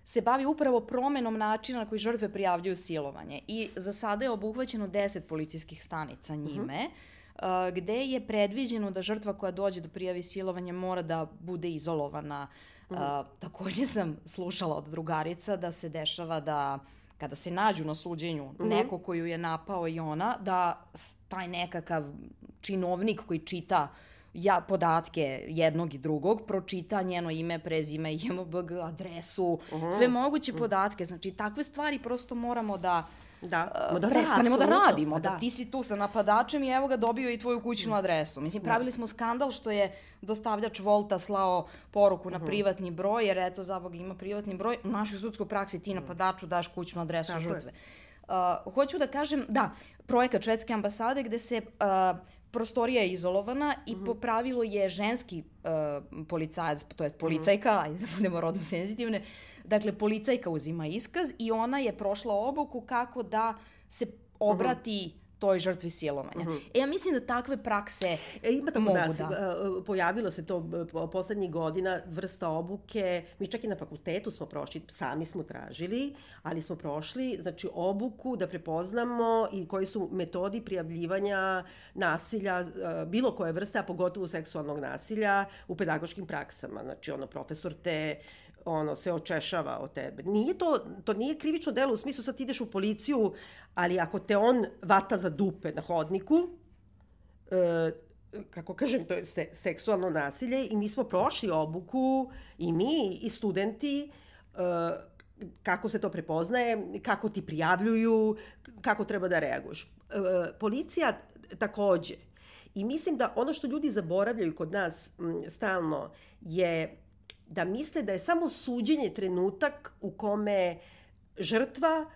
se bavi upravo promenom načina na koji žrtve prijavljuju silovanje. I za sada je obuhvaćeno 10 policijskih stanica njime, gde je predviđeno da žrtva koja dođe do prijave silovanja mora da bude izolovana. Takođe sam slušala od drugarica da se dešava da kada se nađu na suđenju neko koju je napao i ona, da taj nekakav činovnik koji čita podatke jednog i drugog, pročita njeno ime, prezime, JMBG, adresu, sve moguće podatke. Znači, takve stvari prosto moramo da prestanemo da radimo. Da ti si tu sa napadačem i evo ga dobio i tvoju kućnu adresu. Mislim, pravili smo skandal što je dostavljač Volta slao poruku na privatni broj, jer eto, za Boga ima privatni broj. U našoj sudskoj praksi ti napadaču daš kućnu adresu žrtve. Hoću da kažem, da, projekat švedske ambasade gde se prostorija je izolovana i po pravilu je ženski policajac, to jest policajka, ajde da budemo rodno senzitivne, dakle policajka uzima iskaz i ona je prošla obuku kako da se obrati toj žrtvi silovanja. Ja mislim da takve prakse ima tako mogu pojavilo se to poslednjih godina, vrsta obuke, mi čak i na fakultetu smo prošli, sami smo tražili, ali smo prošli, znači obuku da prepoznamo i koji su metodi prijavljivanja nasilja, bilo koje vrste, a pogotovo seksualnog nasilja u pedagoškim praksama. Znači, profesor te se očešava od tebe. To nije krivično delo u smislu sad ideš u policiju, ali ako te on vata za dupe na hodniku, kako kažem, to je seksualno nasilje i mi smo prošli obuku i mi i studenti kako se to prepoznaje, kako ti prijavljuju, kako treba da reaguješ. Policija takođe. I mislim da ono što ljudi zaboravljaju kod nas stalno je da misle da je samo suđenje trenutak u kome žrtva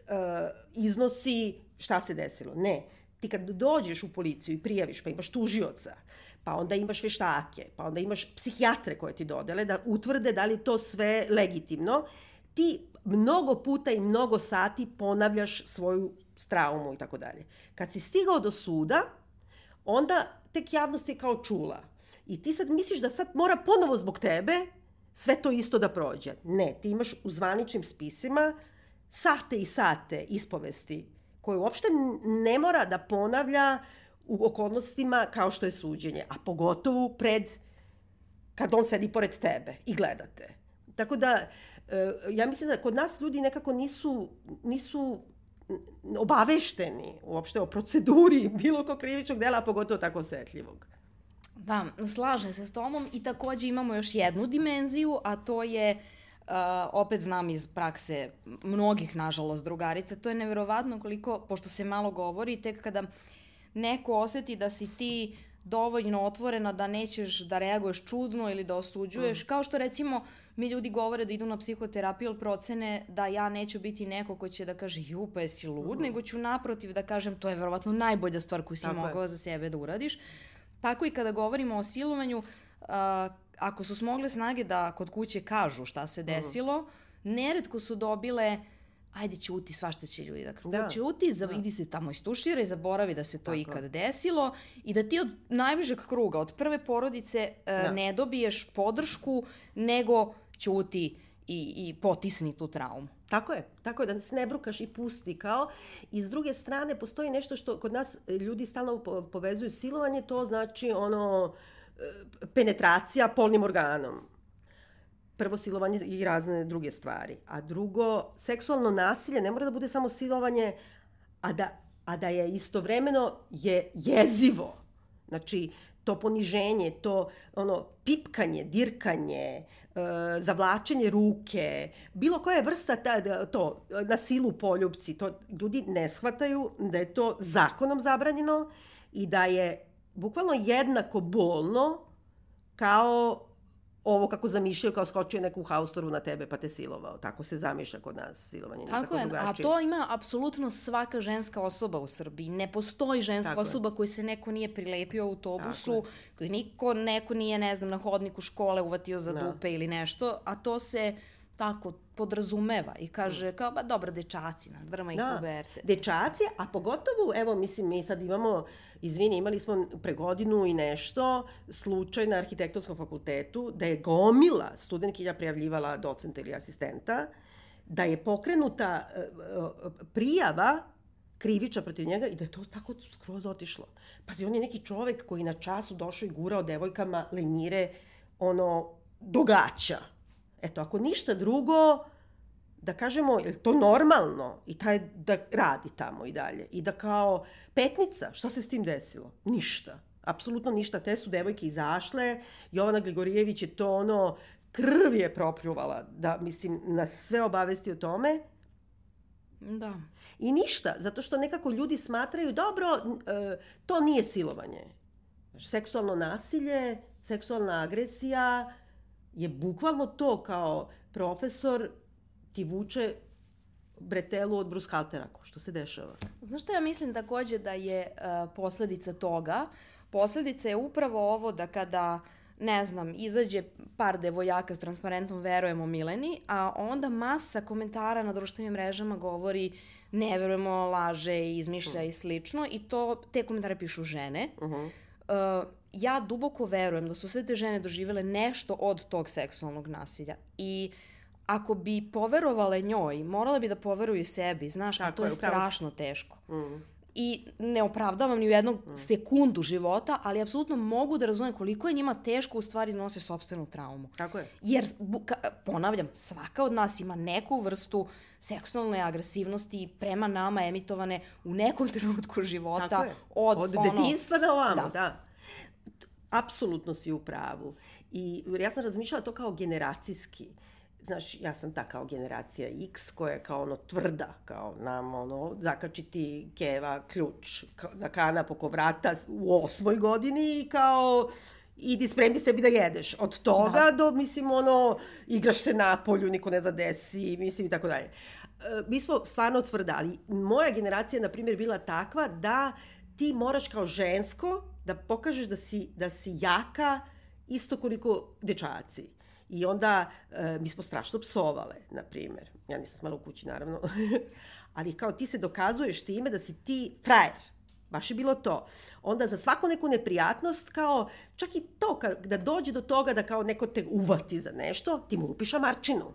iznosi šta se desilo. Ne. Ti kad dođeš u policiju i prijaviš, pa imaš tužioca, pa onda imaš veštake, pa onda imaš psihijatre koje ti dodele da utvrde da li to sve legitimno, ti mnogo puta i mnogo sati ponavljaš svoju traumu i tako dalje. Kad si stigao do suda, onda tek javnost je kao čula. I ti sad misliš da sad mora ponovo zbog tebe sve to isto da prođe. Ne, ti imaš u zvaničnim spisima sate i sate ispovesti koje uopšte ne mora da ponavlja u okolnostima kao što je suđenje, a pogotovo kad on sedi pored tebe i gledate. Tako da, ja mislim da kod nas ljudi nekako nisu obavešteni uopšte o proceduri bilo kog krivičnog dela, a pogotovo tako osetljivog. Da, slažem se s tomom i takođe imamo još jednu dimenziju, a to je, opet znam iz prakse mnogih, nažalost, drugarica, to je neverovatno koliko, pošto se malo govori, tek kada neko oseti da si ti dovoljno otvorena da nećeš da reaguješ čudno ili da osuđuješ, kao što recimo mi ljudi govore da idu na psihoterapiju ili procene da ja neću biti neko ko će da kaže ju, pa jesi lud, nego ću naprotiv da kažem to je verovatno najbolja stvar koju si mogao za sebe da uradiš. Tako i kada govorimo o silovanju, ako su smogle snage da kod kuće kažu šta se desilo, neretko su dobile, ajde ćuti, svašta će ljudi da kažu. Ćuti, idi se tamo istuširaj, zaboravi da se to ikad desilo i da ti od najbližeg kruga, od prve porodice ne dobiješ podršku, nego ćuti i potisni tu traumu. Tako je, da se ne brukaš i pusti kao. I s druge strane, postoji nešto što kod nas ljudi stalno povezuju silovanje, to znači penetracija polnim organom. Prvo, silovanje i razne druge stvari. A drugo, seksualno nasilje ne mora da bude samo silovanje, a da je istovremeno jezivo. Znači, to poniženje, to pipkanje, dirkanje, zavlačenje ruke, bilo koja je vrsta na silu poljupci, to ljudi ne shvataju da je to zakonom zabranjeno i da je bukvalno jednako bolno kao ovo kako zamišljaju, kao skočio neku haustoru na tebe pa te silovao. Tako se zamišlja kod nas silovanje. Tako je, a to ima apsolutno svaka ženska osoba u Srbiji. Ne postoji ženska osoba koju se neko nije prilepio u autobusu, koju neko nije, ne znam, na hodniku škole uvatio za dupe ili nešto, a to se tako podrazumeva i kaže kao, ba dobro, dečaci, drma ih puberte. Dečaci, a pogotovo, evo, mislim, mi sad imamo, imali smo pre godinu i nešto slučaj na Arhitektonskom fakultetu da je gomila studentkinja prijavljivala docenta ili asistenta, da je pokrenuta prijava kriviča protiv njega i da je to tako skroz otišlo. Pazi, on je neki čovek koji na času došao i gurao devojkama lenjire, do gaća. Eto, ako ništa drugo, da kažemo, je to normalno i da radi tamo i dalje. I da kao Petnica, šta se s tim desilo? Ništa. Apsolutno ništa. Te su devojke izašle, Jovana Gligorijević je to krv je propljuvala, da, mislim, nas sve obavesti o tome. Da. I ništa, zato što nekako ljudi smatraju, dobro, to nije silovanje. Seksualno nasilje, seksualna agresija je bukvalno to kao profesor ti vuče bretelu od brushaltera, što se dešava. Znaš šta ja mislim takođe da je posledica toga? Posledica je upravo ovo da kada, ne znam, izađe par devojaka s transparentom verujemo Mileni, a onda masa komentara na društvenim mrežama govori ne verujemo, laže, izmišlja i slično i te komentare pišu žene. Ja duboko verujem da su sve te žene doživele nešto od tog seksualnog nasilja i ako bi poverovale njoj, morale bi da poveruju i sebi, znaš, a to je strašno teško. I ne opravdavam ni u jednu sekundu života, ali apsolutno mogu da razumem koliko je njima teško u stvari nose sopstvenu traumu. Tako je. Jer, ponavljam, svaka od nas ima neku vrstu seksualne agresivnosti prema nama emitovane u nekom trenutku života. Tako je. Od detinjstva na ovamo, da. Apsolutno si u pravu. I ja sam razmišljala to kao generacijski. Znaš, ja sam ta kao generacija X koja je kao tvrda, kao nam zakačiti keva ključ na kanap oko vrata u 8. godini i kao idi spremi sebi da jedeš. Od toga do, mislim, igraš se na polju, niko ne zadesi, mislim i tako dalje. Mi smo stvarno tvrda, ali moja generacija je, na primjer, bila takva da ti moraš kao žensko da pokažeš da si jaka isto koliko dečaci. I onda mi smo strašno psovale, na primjer. Ja nisam smela u kući, naravno. Ali kao ti se dokazuješ time da si ti frajer. Baš je bilo to. Onda za svaku neku neprijatnost, kao čak i to, da dođe do toga da kao neko te uvati za nešto, ti mu lupiš amarčinu.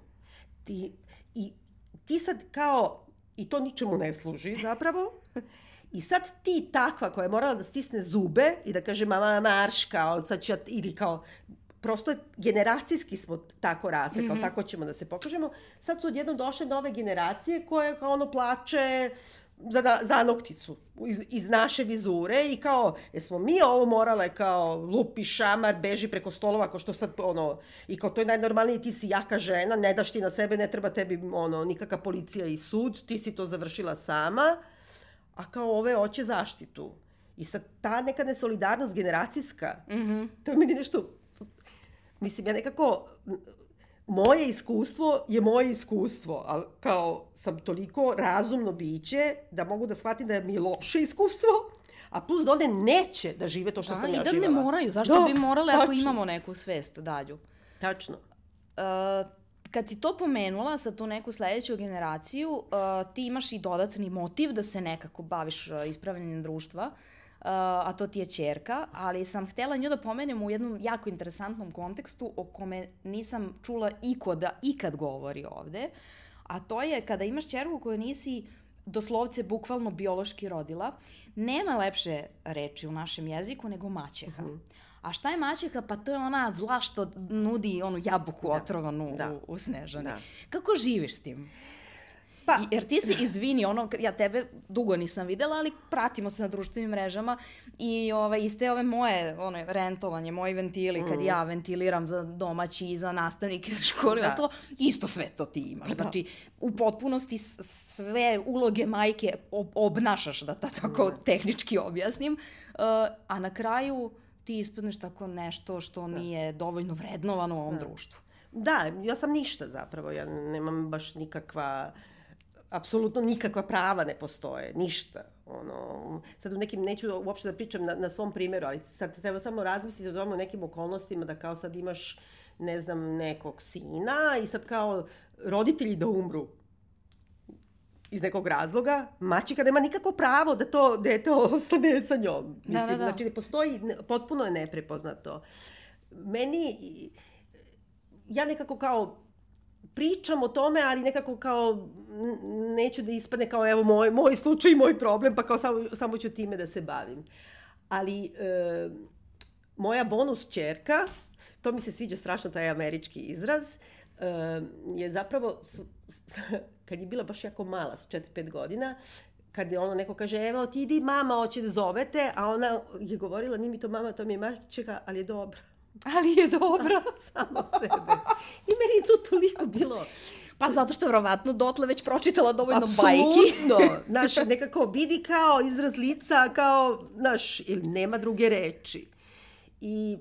Ti sad kao, i to ničemu ne služi zapravo, i sad ti takva koja je morala da stisne zube i da kaže mama marš, kao sad ću ja, ili kao, prosto generacijski smo tako rasli, kao tako ćemo da se pokažemo. Sad su odjednom došle nove generacije koje kao plače za nokticu iz naše vizure i kao, jesmo mi ovo morale kao lupi šamar, beži preko stolova, kao što sad i kao to je najnormalnije, ti si jaka žena, ne daš ti na sebe, ne treba tebi nikakva policija i sud, ti si to završila sama, a kao ove hoće zaštitu. I sad ta neka nesolidarnost generacijska, to je meni nešto. Mislim, ja nekako, moje iskustvo je moje iskustvo, ali kao sam toliko razumno biće da mogu da shvatim da mi je loše iskustvo, a plus da one neće da žive to što sam ja živala. I da ne moraju, zašto bi morale ako imamo neku svest dalju? Tačno. Kad si to pomenula sa tu neku sledeću generaciju, ti imaš i dodatni motiv da se nekako baviš ispravljanjem društva, a to ti je ćerka, ali sam htela nju da pomenem u jednom jako interesantnom kontekstu o kome nisam čula iko da ikad govori ovde, a to je kada imaš ćerku koju nisi doslovce bukvalno biološki rodila, nema lepše reči u našem jeziku nego maćeha. A šta je maćeha? Pa to je ona zla što nudi onu jabuku otrovanu u Snežani. Kako živiš s tim? Jer ti si, izvini, ja tebe dugo nisam videla, ali pratimo se na društvenim mrežama i iz te ove moje rentovanje, moji ventili, kad ja ventiliram za domaći i za nastavnike za školu, isto sve to ti imaš. Znači, u potpunosti sve uloge majke obnašaš, da tako tehnički objasnim, a na kraju ti ispadneš tako nešto što nije dovoljno vrednovano u ovom društvu. Da, ja sam ništa zapravo, ja nemam baš nikakva, apsolutno nikakva prava ne postoje, ništa. Sad u nekim, neću uopšte da pričam na svom primjeru, ali sad treba samo razmisliti o tome u nekim okolnostima da kao sad imaš, ne znam, nekog sina i sad kao roditelji da umru iz nekog razloga, maćeha nema nikako pravo da to dete ostane sa njom. Mislim, znači ne postoji, potpuno je neprepoznato. Ja nekako kao pričam o tome, ali nekako kao neću da ispadne kao evo moj slučaj i moj problem, pa kao samo ću time da se bavim. Ali moja bonus ćerka, to mi se sviđa strašno taj američki izraz, je zapravo, kad je bila baš jako mala, sa 4-5 godina, kad je neko kaže, evo ti idi mama, hoće da zovete, a ona je govorila, nije mi to mama, to mi je maćeha, ali je dobro. Ali je dobro. Samo od sebe. I meni je to toliko bilo... Pa zato što je verovatno dotle već pročitala dovoljno bajki. Apsolutno. Znaš, nekako vidi kao izraz lica, kao, znaš, ili nema druge reči. I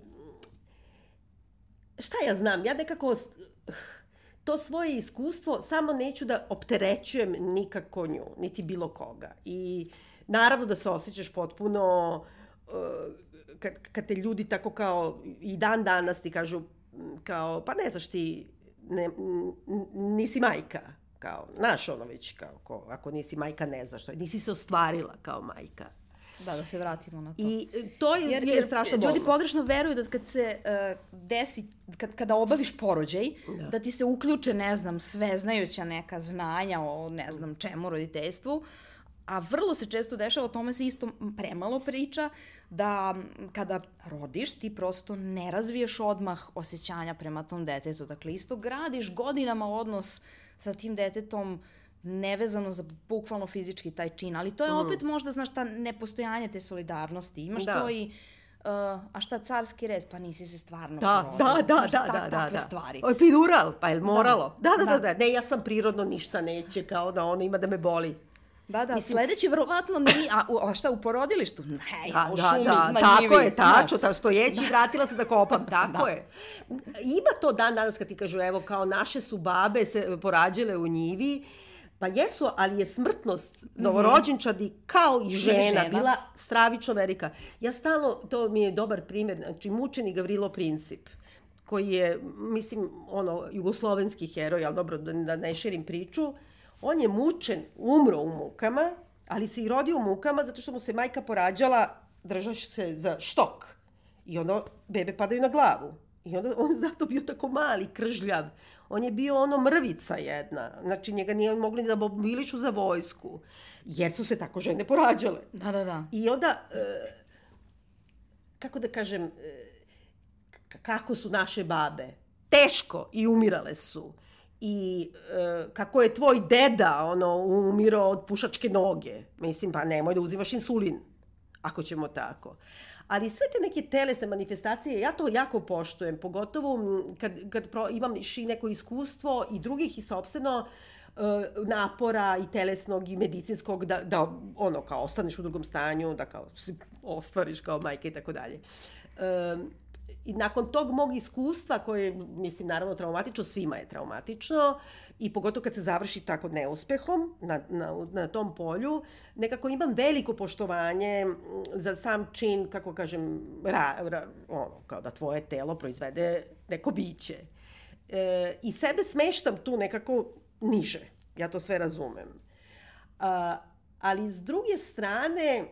šta ja znam, ja nekako to svoje iskustvo samo neću da opterećujem nikako nju, niti bilo koga. I naravno da se osjećaš potpuno... kad te ljudi tako kao i dan danas ti kažu kao, pa ne znaš ti, nisi majka, kao, znaš ono već, kao, ako nisi majka ne znaš što je, nisi se ostvarila kao majka. Da se vratimo na to. I to je strašno bolno. Ljudi pogrešno veruju da kad se desi, kada obaviš porođaj, da ti se uključe, ne znam, sveznajuća neka znanja o ne znam čemu roditeljstvu, a vrlo se često dešava, o tome se isto premalo priča, da kada rodiš ti prosto ne razviješ odmah osjećanja prema tom detetu. Dakle, isto gradiš godinama odnos sa tim detetom nevezano za bukvalno fizički taj čin. Ali to je opet možda, znaš, ta nepostojanje te solidarnosti. Imaš to i... a šta, carski rez? Pa nisi se stvarno porodio. Takve stvari. Epidural, pa je moralo. Da. Ne, ja sam prirodno ništa neće, kao da ona ima da me boli. Da, sledeće verovatno nije, a šta, u porodilištu? Ne, u šumi, na njivi. Tako je, tačno, stojeći, vratila se da kopam, tako je. Ima to dan danas kad ti kažu, evo, kao naše su babe se porađale u njivi, pa jesu, ali je smrtnost novorođenčadi kao i žena bila stravično velika. Ja stalno, to mi je dobar primjer, znači mučeni Gavrilo Princip, koji je, mislim, jugoslovenski heroj, ali dobro, da ne širim priču, on je mučen, umro u mukama, ali se i rodio u mukama zato što mu se majka porađala, držaš se za štok. I onda bebe padaju na glavu. I onda on zato bio tako mali, kržljav. On je bio mrvica jedna. Znači njega nije mogli da mobilišu za vojsku. Jer su se tako žene porađale. Da. I onda, kako da kažem, kako su naše babe? Teško i umirale su. I kako je tvoj deda umirao od pušačke noge. Mislim, pa nemoj da uzimaš insulin, ako ćemo tako. Ali sve te neke telesne manifestacije, ja to jako poštujem, pogotovo kad imam i neko iskustvo i drugih i sopstveno napora i telesnog i medicinskog, da kao ostaneš u drugom stanju, da kao se ostvariš kao majka i tako dalje. I nakon tog mog iskustva, koje je, mislim, naravno traumatično, svima je traumatično, i pogotovo kad se završi tako neuspehom na tom polju, nekako imam veliko poštovanje za sam čin, kako kažem, kao da tvoje telo proizvede neko biće. I sebe smeštam tu nekako niže. Ja to sve razumem. Ali s druge strane,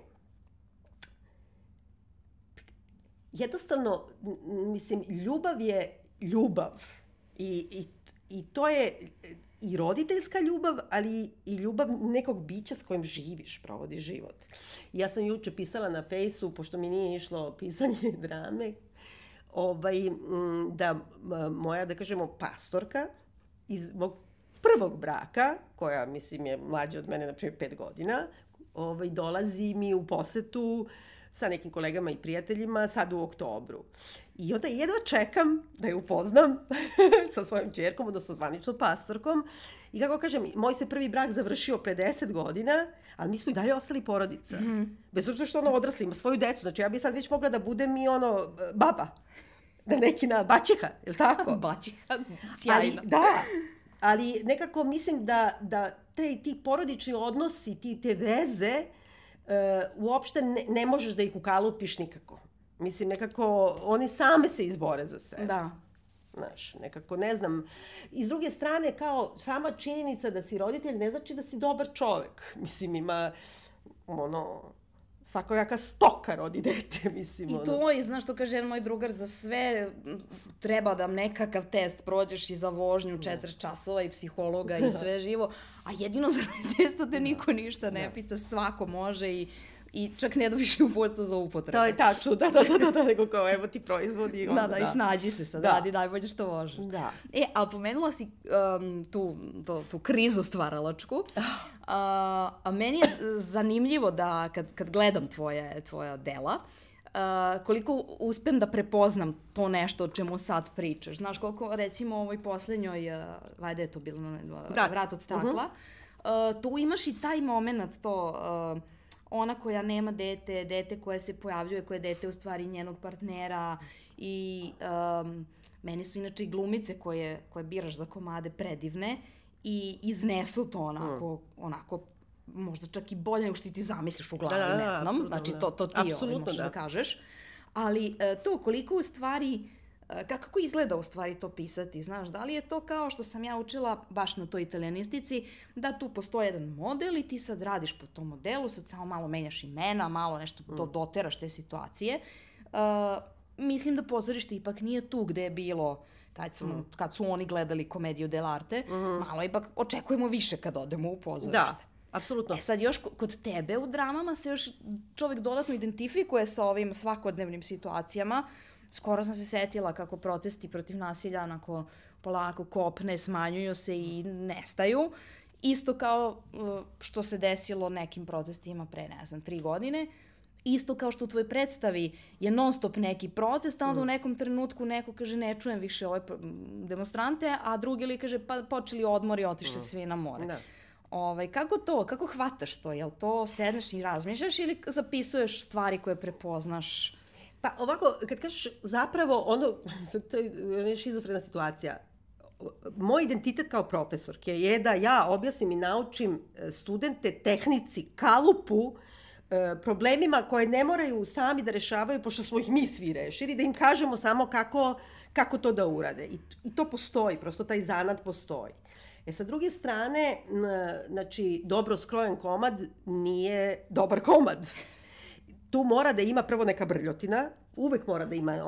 jednostavno, mislim, ljubav je ljubav. I to je i roditeljska ljubav, ali i ljubav nekog bića s kojim živiš, provodiš život. Ja sam juče pisala na Fejsu, pošto mi nije išlo pisanje drame, da moja, da kažemo, pastorka iz mog prvog braka, koja, mislim, je mlađa od mene, na primjer, 5 godina, dolazi mi u posetu sa nekim kolegama i prijateljima sad u oktobru. I onda jedva čekam da je upoznam sa svojom ćerkom, odnosno zvaničnom pastorkom. I kako kažem, moj se prvi brak završio pre 10 godina, ali mi smo i dalje ostali porodica. Bez obzira što odrasli, ima svoju decu. Znači ja bi sad već mogla da budem i baba. Da neki baćeha, je li tako? Baćeha, sjajno. Ali nekako mislim da ti porodični odnosi, te veze, uopšte ne možeš da ih ukalupiš nikako. Mislim, nekako, oni same se izbore za sebe. Da. Znaš, nekako, ne znam. I s druge strane, kao sama činjenica da si roditelj ne znači da si dobar čovek. Mislim, ima, svakojaka stoka rodi dete, mislim. I to je, znaš što kaže jedan moj drugar, za sve treba da nekakav test prođeš i za vožnju 4 časova i psihologa i sve živo, a jedino za testu te niko ništa ne pita, svako može i čak ne dobiš i uputstvo za upotrebu. To je tačno, da, nego kao evo ti proizvodi. Da, i snađi se sad, radi najbolje što može. Da. Ali pomenula si tu krizu stvaralačku, a meni je zanimljivo da kad gledam tvoja dela, koliko uspem da prepoznam to nešto o čemu sad pričaš. Znaš, koliko recimo u ovoj poslednjoj, vajda je to bilo Vrat od stakla, tu imaš i taj moment, ona koja nema dete koje se pojavljuje, koje je dete u stvari njenog partnera i meni su inače i glumice koje biraš za komade predivne i iznesu to onako možda čak i bolje nego što ti zamisliš u glavi, ne znam. Znači to ti možeš da kažeš. Ali to koliko u stvari, kako izgleda u stvari to pisati, znaš, da li je to kao što sam ja učila baš na toj italijanistici, da tu postoji jedan model i ti sad radiš po tom modelu, sad samo malo menjaš imena, malo nešto doteraš te situacije. Mislim da pozorište ipak nije tu gde je bilo kad su oni gledali komediju dell'arte, malo ipak očekujemo više kad odemo u pozorište. Da, apsolutno. Sad još kod tebe u dramama se još čovjek dodatno identifikuje sa ovim svakodnevnim situacijama. Skoro sam se setila kako protesti protiv nasilja onako polako kopne, smanjuju se i nestaju. Isto kao što se desilo nekim protestima pre, 3 godine. Isto kao što u tvojoj predstavi je non stop neki protest, a onda u nekom trenutku neko kaže ne čujem više ove demonstrante, a drugi li kaže pa počeli odmori, otišli svi na more. Da. Kako hvataš to? Jel to sedneš i razmišljaš ili zapisuješ stvari koje prepoznaš? Pa ovako, kad kažeš zapravo to je šizofrena situacija. Moj identitet kao profesorke je da ja objasnim i naučim studente tehnici, kalupu, problemima koje ne moraju sami da rešavaju, pošto smo ih mi svi rešili, da im kažemo samo kako to da urade. I to postoji, prosto taj zanat postoji. Sa druge strane, znači, dobro skrojen komad nije dobar komad. Tu mora da ima prvo neka brljotina, uvek mora da ima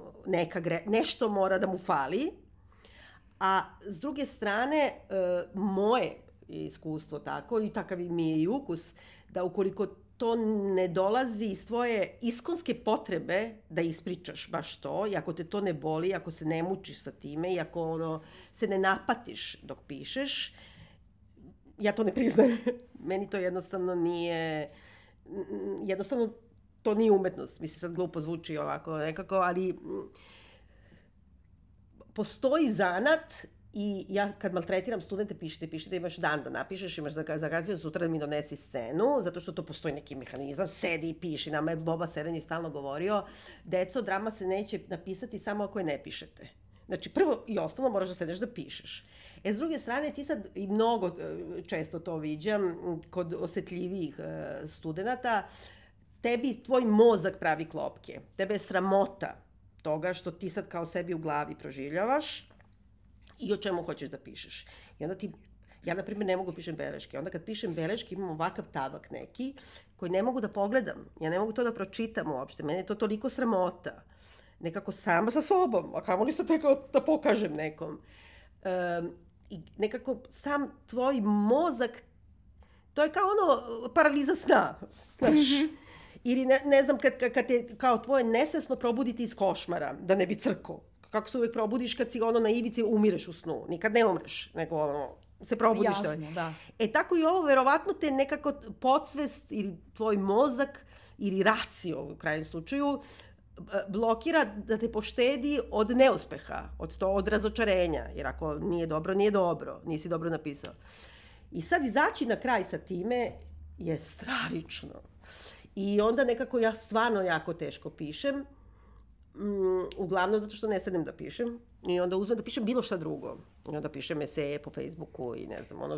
nešto mora da mu fali, a s druge strane, moje iskustvo tako, i takav mi je i ukus, da ukoliko to ne dolazi iz tvoje iskonske potrebe da ispričaš baš to, i ako te to ne boli, ako se ne mučiš sa time, i ako se ne napatiš dok pišeš, ja to ne priznajem. Meni to jednostavno nije... Jednostavno, to nije umetnost. Mislim, sad glupo zvuči ovako nekako, ali postoji zanat i ja kad maltretiram studente, pišite, imaš dan da napišeš, imaš zakazio sutra da mi donesi scenu, zato što to postoji neki mehanizam, sedi i piši. Nama je Boba Serenji stalno govorio, deco, drama se neće napisati samo ako je ne pišete. Znači, prvo i osnovno moraš da sedeš da pišeš. S druge strane, ti sad, i mnogo često to viđam kod osetljivijih studenta, tebi tvoj mozak pravi klopke. Tebe je sramota toga što ti sad kao sebi u glavi proživljavaš i o čemu hoćeš da pišeš. I onda ja, na primjer, ne mogu pišem beleške. Onda kad pišem beleške imam ovakav tabak neki koji ne mogu da pogledam. Ja ne mogu to da pročitam uopšte. Mene je to toliko sramota. Nekako sama sa sobom, a kamoli sad da pokažem nekom. I nekako sam tvoj mozak, to je kao paraliza sna, znaš. Ili ne znam, kad te kao tvoje nesvesno probuditi iz košmara, da ne bi crko. Kako se uvek probudiš kad si na ivici, umireš u snu. Nikad ne umreš, nego se probudiš. Jasno, da. Tako i ovo, verovatno te nekako podsvest ili tvoj mozak ili racio u krajnjem slučaju blokira da te poštedi od neuspeha, od razočarenja. Jer ako nije dobro, nisi dobro napisao. I sad izaći na kraj sa time je stravično. I onda nekako ja stvarno jako teško pišem, uglavnom zato što ne sedem da pišem. I onda uzmem da pišem bilo šta drugo. I onda pišem eseje po Facebooku i ne znam,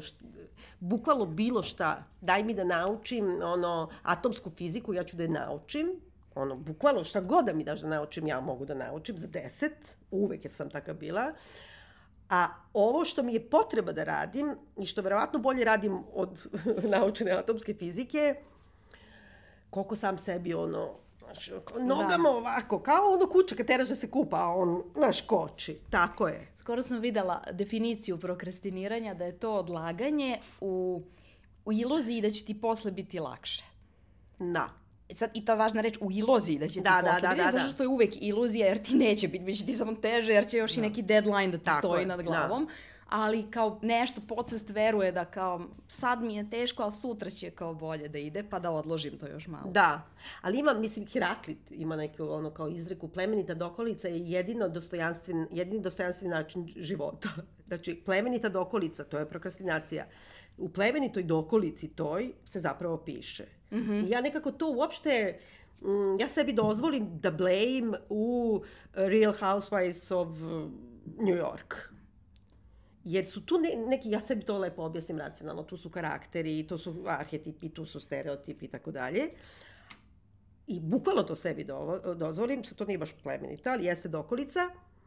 bukvalno bilo šta. Daj mi da naučim atomsku fiziku, ja ću da je naučim. ono, bukvalno šta god da mi daš da naučim, ja mogu da naučim za 10, uvek sam taka bila. A ovo što mi je potreba da radim i što verovatno bolje radim od naučene atomske fizike, koliko sam sebi ono, znaš, nogama ovako, kao ono kuća kad teraš da se kupa, a on, znaš, koči. Tako je. Skoro sam videla definiciju prokrastiniranja da je to odlaganje u iluziji da će ti posle biti lakše. Da. Sad, i ta važna reč u iluziji da će ti posle biti, zašto što je uvek iluzija, jer ti neće biti, bit će ti samo teže, jer će još i neki deadline da ti stoji nad glavom. Ali kao nešto podsvest veruje da kao sad mi je teško, ali sutra će kao bolje da ide, pa da odložim to još malo. Da, ali ima, mislim, Heraklit ima neku ono kao izreku, plemenita dokolica je jedini dostojanstven način života. Znači, plemenita dokolica, to je prokrastinacija. U plemenitoj dokolici toj se zapravo piše. I ja nekako to uopšte, ja sebi dozvolim da blame u Real Housewives of New York. Jer su tu neki, ja sebi to lepo objasnim racionalno, tu su karakteri, to su arhetipi, tu su stereotipi i tako dalje. I bukvalno to sebi dozvolim, to nije baš plemenito, ali jeste dokolica.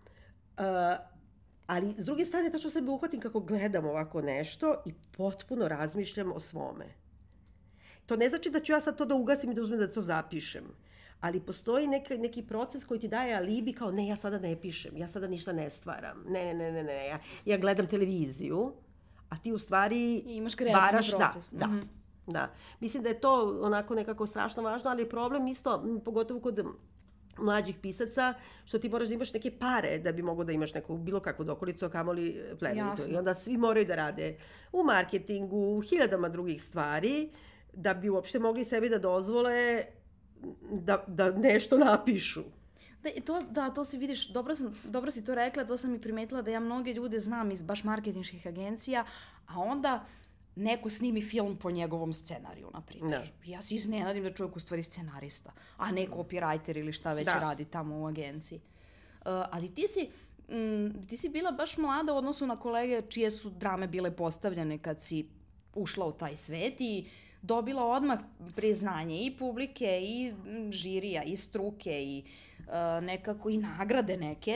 Ali s druge strane, tačno sebe uhvatim kako gledam ovako nešto i potpuno razmišljam o svome. To ne znači da ću ja sad to da ugasim i da uzmem da to zapišem. Ali postoji neki proces koji ti daje alibi kao ne, ja sada ne pišem, ja sada ništa ne stvaram. Ne, ja gledam televiziju, a ti u stvari imaš kreativni proces. Da. Mislim da je to onako nekako strašno važno, ali je problem isto, pogotovo kod mlađih pisaca, što ti moraš da imaš neke pare da bi mogo da imaš neku bilo kakvu dokolicu, a kamoli plemenitu. I onda svi moraju da rade u marketingu, u hiljadama drugih stvari, da bi uopšte mogli sebi da dozvole da nešto napišu. To si vidiš, dobro si to rekla, to sam i primetila da ja mnoge ljude znam iz baš marketinških agencija, a onda neko snimi film po njegovom scenariju, na primjer. Ja se iznenadim da čovjek u stvari scenarista, a ne copywriter ili šta već radi tamo u agenciji. Ali ti si bila baš mlada u odnosu na kolege čije su drame bile postavljene kad si ušla u taj svet i dobila odmah priznanje i publike, i žirija, i struke, i nekako i nagrade neke.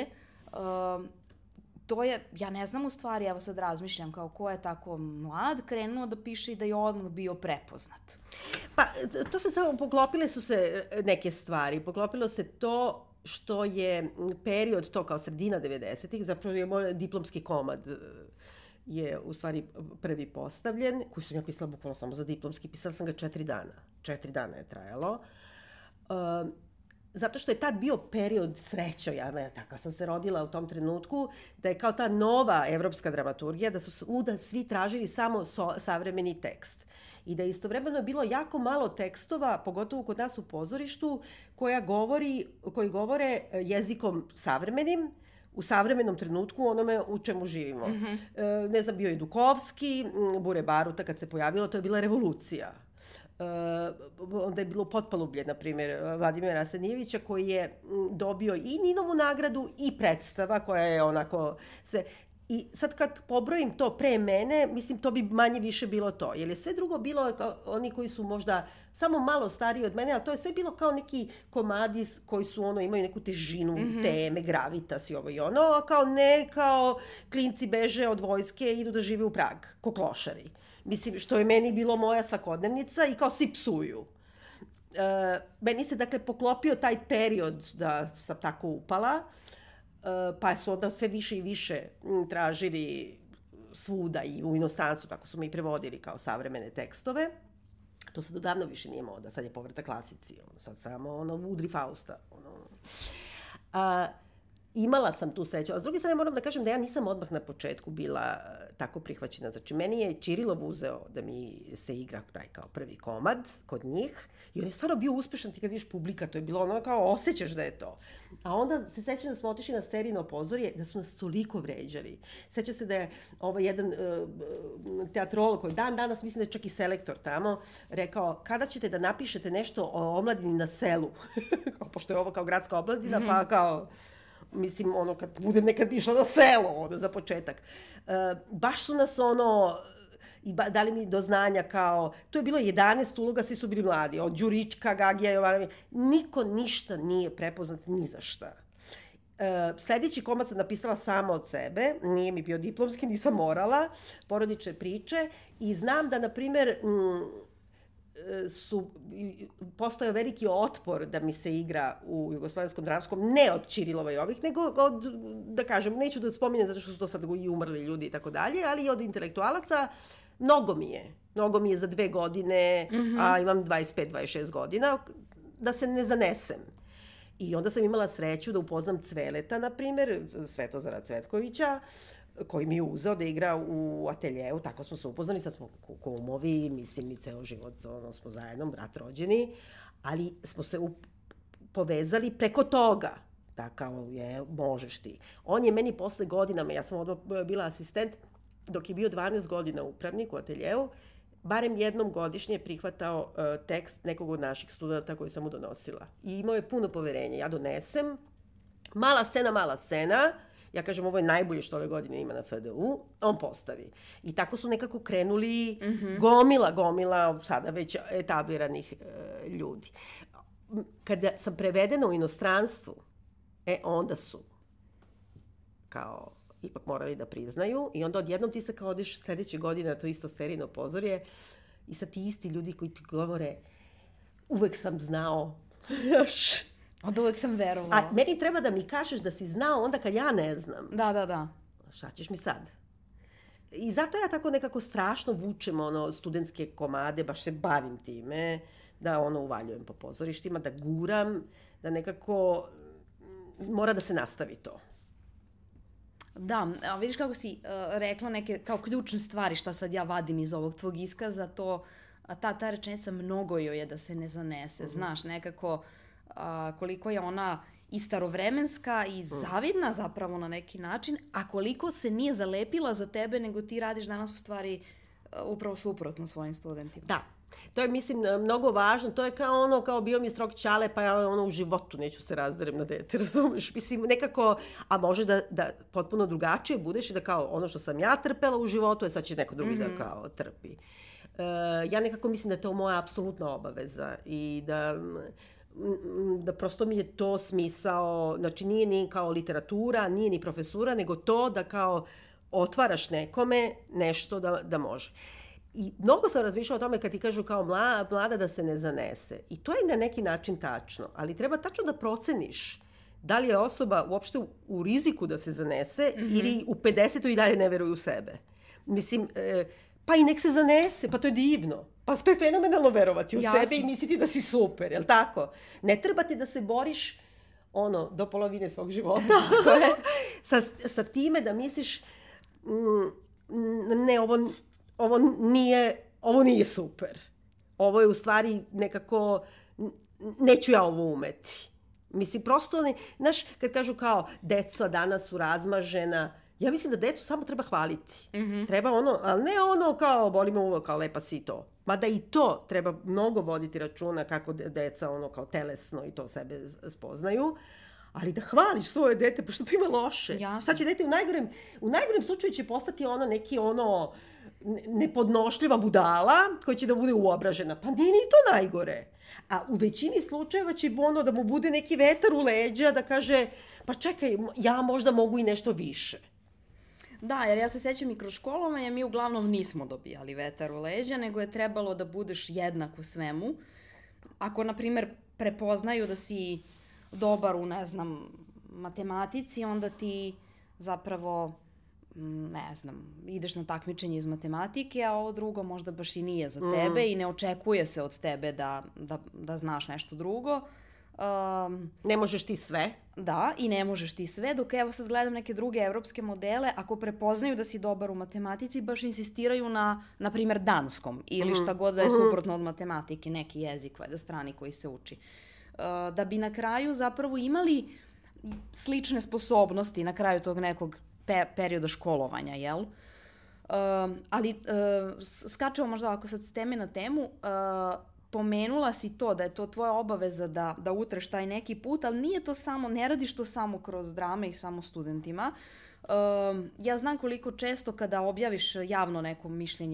To je, ja ne znam u stvari, evo sad razmišljam kao ko je tako mlad, krenuo da piše i da je odmah bio prepoznat. Pa, to se samo, poklopile su se neke stvari. Poklopilo se to što je period, to kao sredina 90-ih, zapravo je moj diplomski komad je u stvari prvi postavljen, koji sam ja pisala bukvalno samo za diplomski, pisala sam ga 4 dana. 4 dana je trajalo. Zato što je tad bio period sreća, ja tako sam se rodila u tom trenutku, da je kao ta nova evropska dramaturgija, da su svuda svi tražili samo savremeni tekst. I da je istovremeno bilo jako malo tekstova, pogotovo kod nas u pozorištu, koji govore jezikom savremenim, u savremenom trenutku onome u čemu živimo. Ne znam, bio je Dukovski, Bure Baruta kad se pojavilo, to je bila revolucija. Onda je bilo Potpalublje, na primjer, Vladimira Asenijevića, koji je dobio i Ninovu nagradu i predstava koja je onako se... I sad kad pobrojim to pre mene, mislim to bi manje više bilo to. Jer je sve drugo bilo oni koji su možda samo malo stariji od mene, ali to je sve bilo kao neki komadi koji su imaju neku težinu, teme, gravitas i ovo i ono, a kao klinci beže od vojske i idu da žive u Prag, ko klošari. Mislim, što je meni bilo moja svakodnevnica i kao svi psuju. Meni se dakle poklopio taj period da sam tako upala, pa su onda sve više i više tražili svuda i u inostranstvu, tako su me i prevodili kao savremene tekstove. To sad odavno više nije moda, sad je povrata klasici, sad samo Udri Fausta. Imala sam tu sreću, a s druge strane moram da kažem da ja nisam odmah na početku bila tako prihvaćena. Znači, meni je Čirilov uzeo da mi se igra taj kao prvi komad kod njih i on je stvarno bio uspešan, ti kad vidiš publika, to je bilo ono kao osjećaš da je to. A onda se sećam da smo otišli na Sterino pozorje, da su nas toliko vređali. Sećam se da je jedan teatrolog koji danas, mislim da je čak i selektor tamo, rekao kada ćete da napišete nešto o omladini na selu, pošto je ovo kao gradska omladina, pa kao... Mislim, kad budem nekad išla na selo, za početak. Baš su nas i dali mi do znanja kao, to je bilo 11 uloga, svi su bili mladi, od Đurička, Gagija, Jovanović, niko ništa nije prepoznat ni za šta. Sledeći komad sam napisala sama od sebe, nije mi bio diplomski, nisam morala, porodične priče i znam da, na primer, postojao veliki otpor da mi se igra u Jugoslovenskom dramskom, ne od Čirilova i ovih, nego od, da kažem, neću da spominjem zato što su to sad i umrli ljudi i tako dalje, ali i od intelektualaca. Mnogo mi je za 2 godine, a imam 25-26 godina, da se ne zanesem. I onda sam imala sreću da upoznam Cveleta, na primjer, Svetozara Cvetkovića, koji mi je uzeo da igra u ateljeu, tako smo se upoznali, sad smo kumovi, mislim, mi ceo život smo zajedno, brat rođeni, ali smo se povezali preko toga, da kao možeš ti. On je meni posle godinama, ja sam odmah bila asistent, dok je bio 12 godina upravnik u ateljeu, barem jednom godišnje prihvatao tekst nekog od naših studenta koji sam mu donosila. I imao je puno poverenja. Ja donesem, mala scena, ja kažem ovo je najbolje što ove godine ima na FDU, on postavi. I tako su nekako krenuli gomila sada već etabliranih ljudi. Kada sam prevedena u inostranstvu, onda su kao ipak morali da priznaju i onda odjednom ti se kao odeš sledeće godine na to isto sterijno pozorje i sad ti isti ljudi koji ti govore uvek sam znao. Od uvek sam verovala. A meni treba da mi kažeš da si znao onda kad ja ne znam. Da. Šta ćeš mi sad? I zato ja tako nekako strašno vučem studentske komade, baš se bavim time, da uvaljujem po pozorištima, da guram, da nekako mora da se nastavi to. Da, a vidiš kako si rekla neke kao ključne stvari šta sad ja vadim iz ovog tvog iskaza, to ta rečenica mnogo joj je da se ne zanese, znaš, nekako koliko je ona i starovremenska i zavidna zapravo na neki način, a koliko se nije zalepila za tebe nego ti radiš danas u stvari upravo suprotno svojim studentima. Da. To je, mislim, mnogo važno. To je kao bio mi strog ćale, pa ja u životu neću se razderem na dete, razumeš? Mislim, nekako, a može da potpuno drugačije budeš i da kao ono što sam ja trpela u životu, sad će neko drugi da kao trpi. Ja nekako mislim da je to moja apsolutna obaveza i da prosto mi je to smisao, znači nije ni kao literatura, nije ni profesura, nego to da kao otvaraš nekome nešto da može. I mnogo sam razmišljala o tome kad ti kažu kao mlada da se ne zanese. I to je na neki način tačno, ali treba tačno da proceniš da li je osoba uopšte u riziku da se zanese ili u 50. i dalje ne veruje u sebe. Mislim, pa i nek se zanese, pa to je divno. Pa to je fenomenalno verovati u sebe i misliti da si super, jel tako? Ne treba ti da se boriš do polovine svog života. sa time da misliš ne, ovo nije super. Ovo je u stvari nekako, neću ja ovo umeti. Mislim, prosto, znaš, kad kažu kao deca danas su razmažena, ja mislim da decu samo treba hvaliti. Treba ali ne kao boli me uvo, kao lepa si to. Mada i to treba mnogo voditi računa kako deca kao telesno i to sebe spoznaju. Ali da hvališ svoje dete, pošto to ima loše. Jasne. Sad će dete u najgorem slučaju će postati neki nepodnošljiva budala koja će da bude uobražena. Pa nije ni to najgore. A u većini slučajeva će da mu bude neki vetar u leđa da kaže pa čekaj, ja možda mogu i nešto više. Da, jer ja se sećam i kroz školovanje, mi uglavnom nismo dobijali vetar u leđa, nego je trebalo da budeš jednak u svemu. Ako, na primer, prepoznaju da si dobar u, ne znam, matematici, onda ti zapravo, ne znam, ideš na takmičenje iz matematike, a ovo drugo možda baš i nije za tebe i ne očekuje se od tebe da znaš nešto drugo. Ne možeš ti sve. Da, i ne možeš ti sve, dok evo sad gledam neke druge evropske modele, ako prepoznaju da si dobar u matematici, baš insistiraju na primjer, danskom ili šta god da je suprotno od matematike, neki jezik, valjda strani koji se uči. Da bi na kraju zapravo imali slične sposobnosti na kraju tog nekog perioda školovanja, jel? Ali skačemo možda ovako sad s teme na temu, pomenula si to da je to tvoja obaveza da utreš taj neki put, ali nije to samo, ne radiš to samo kroz drame i samo studentima. Ja znam koliko često kada objaviš javno neko mišljenje o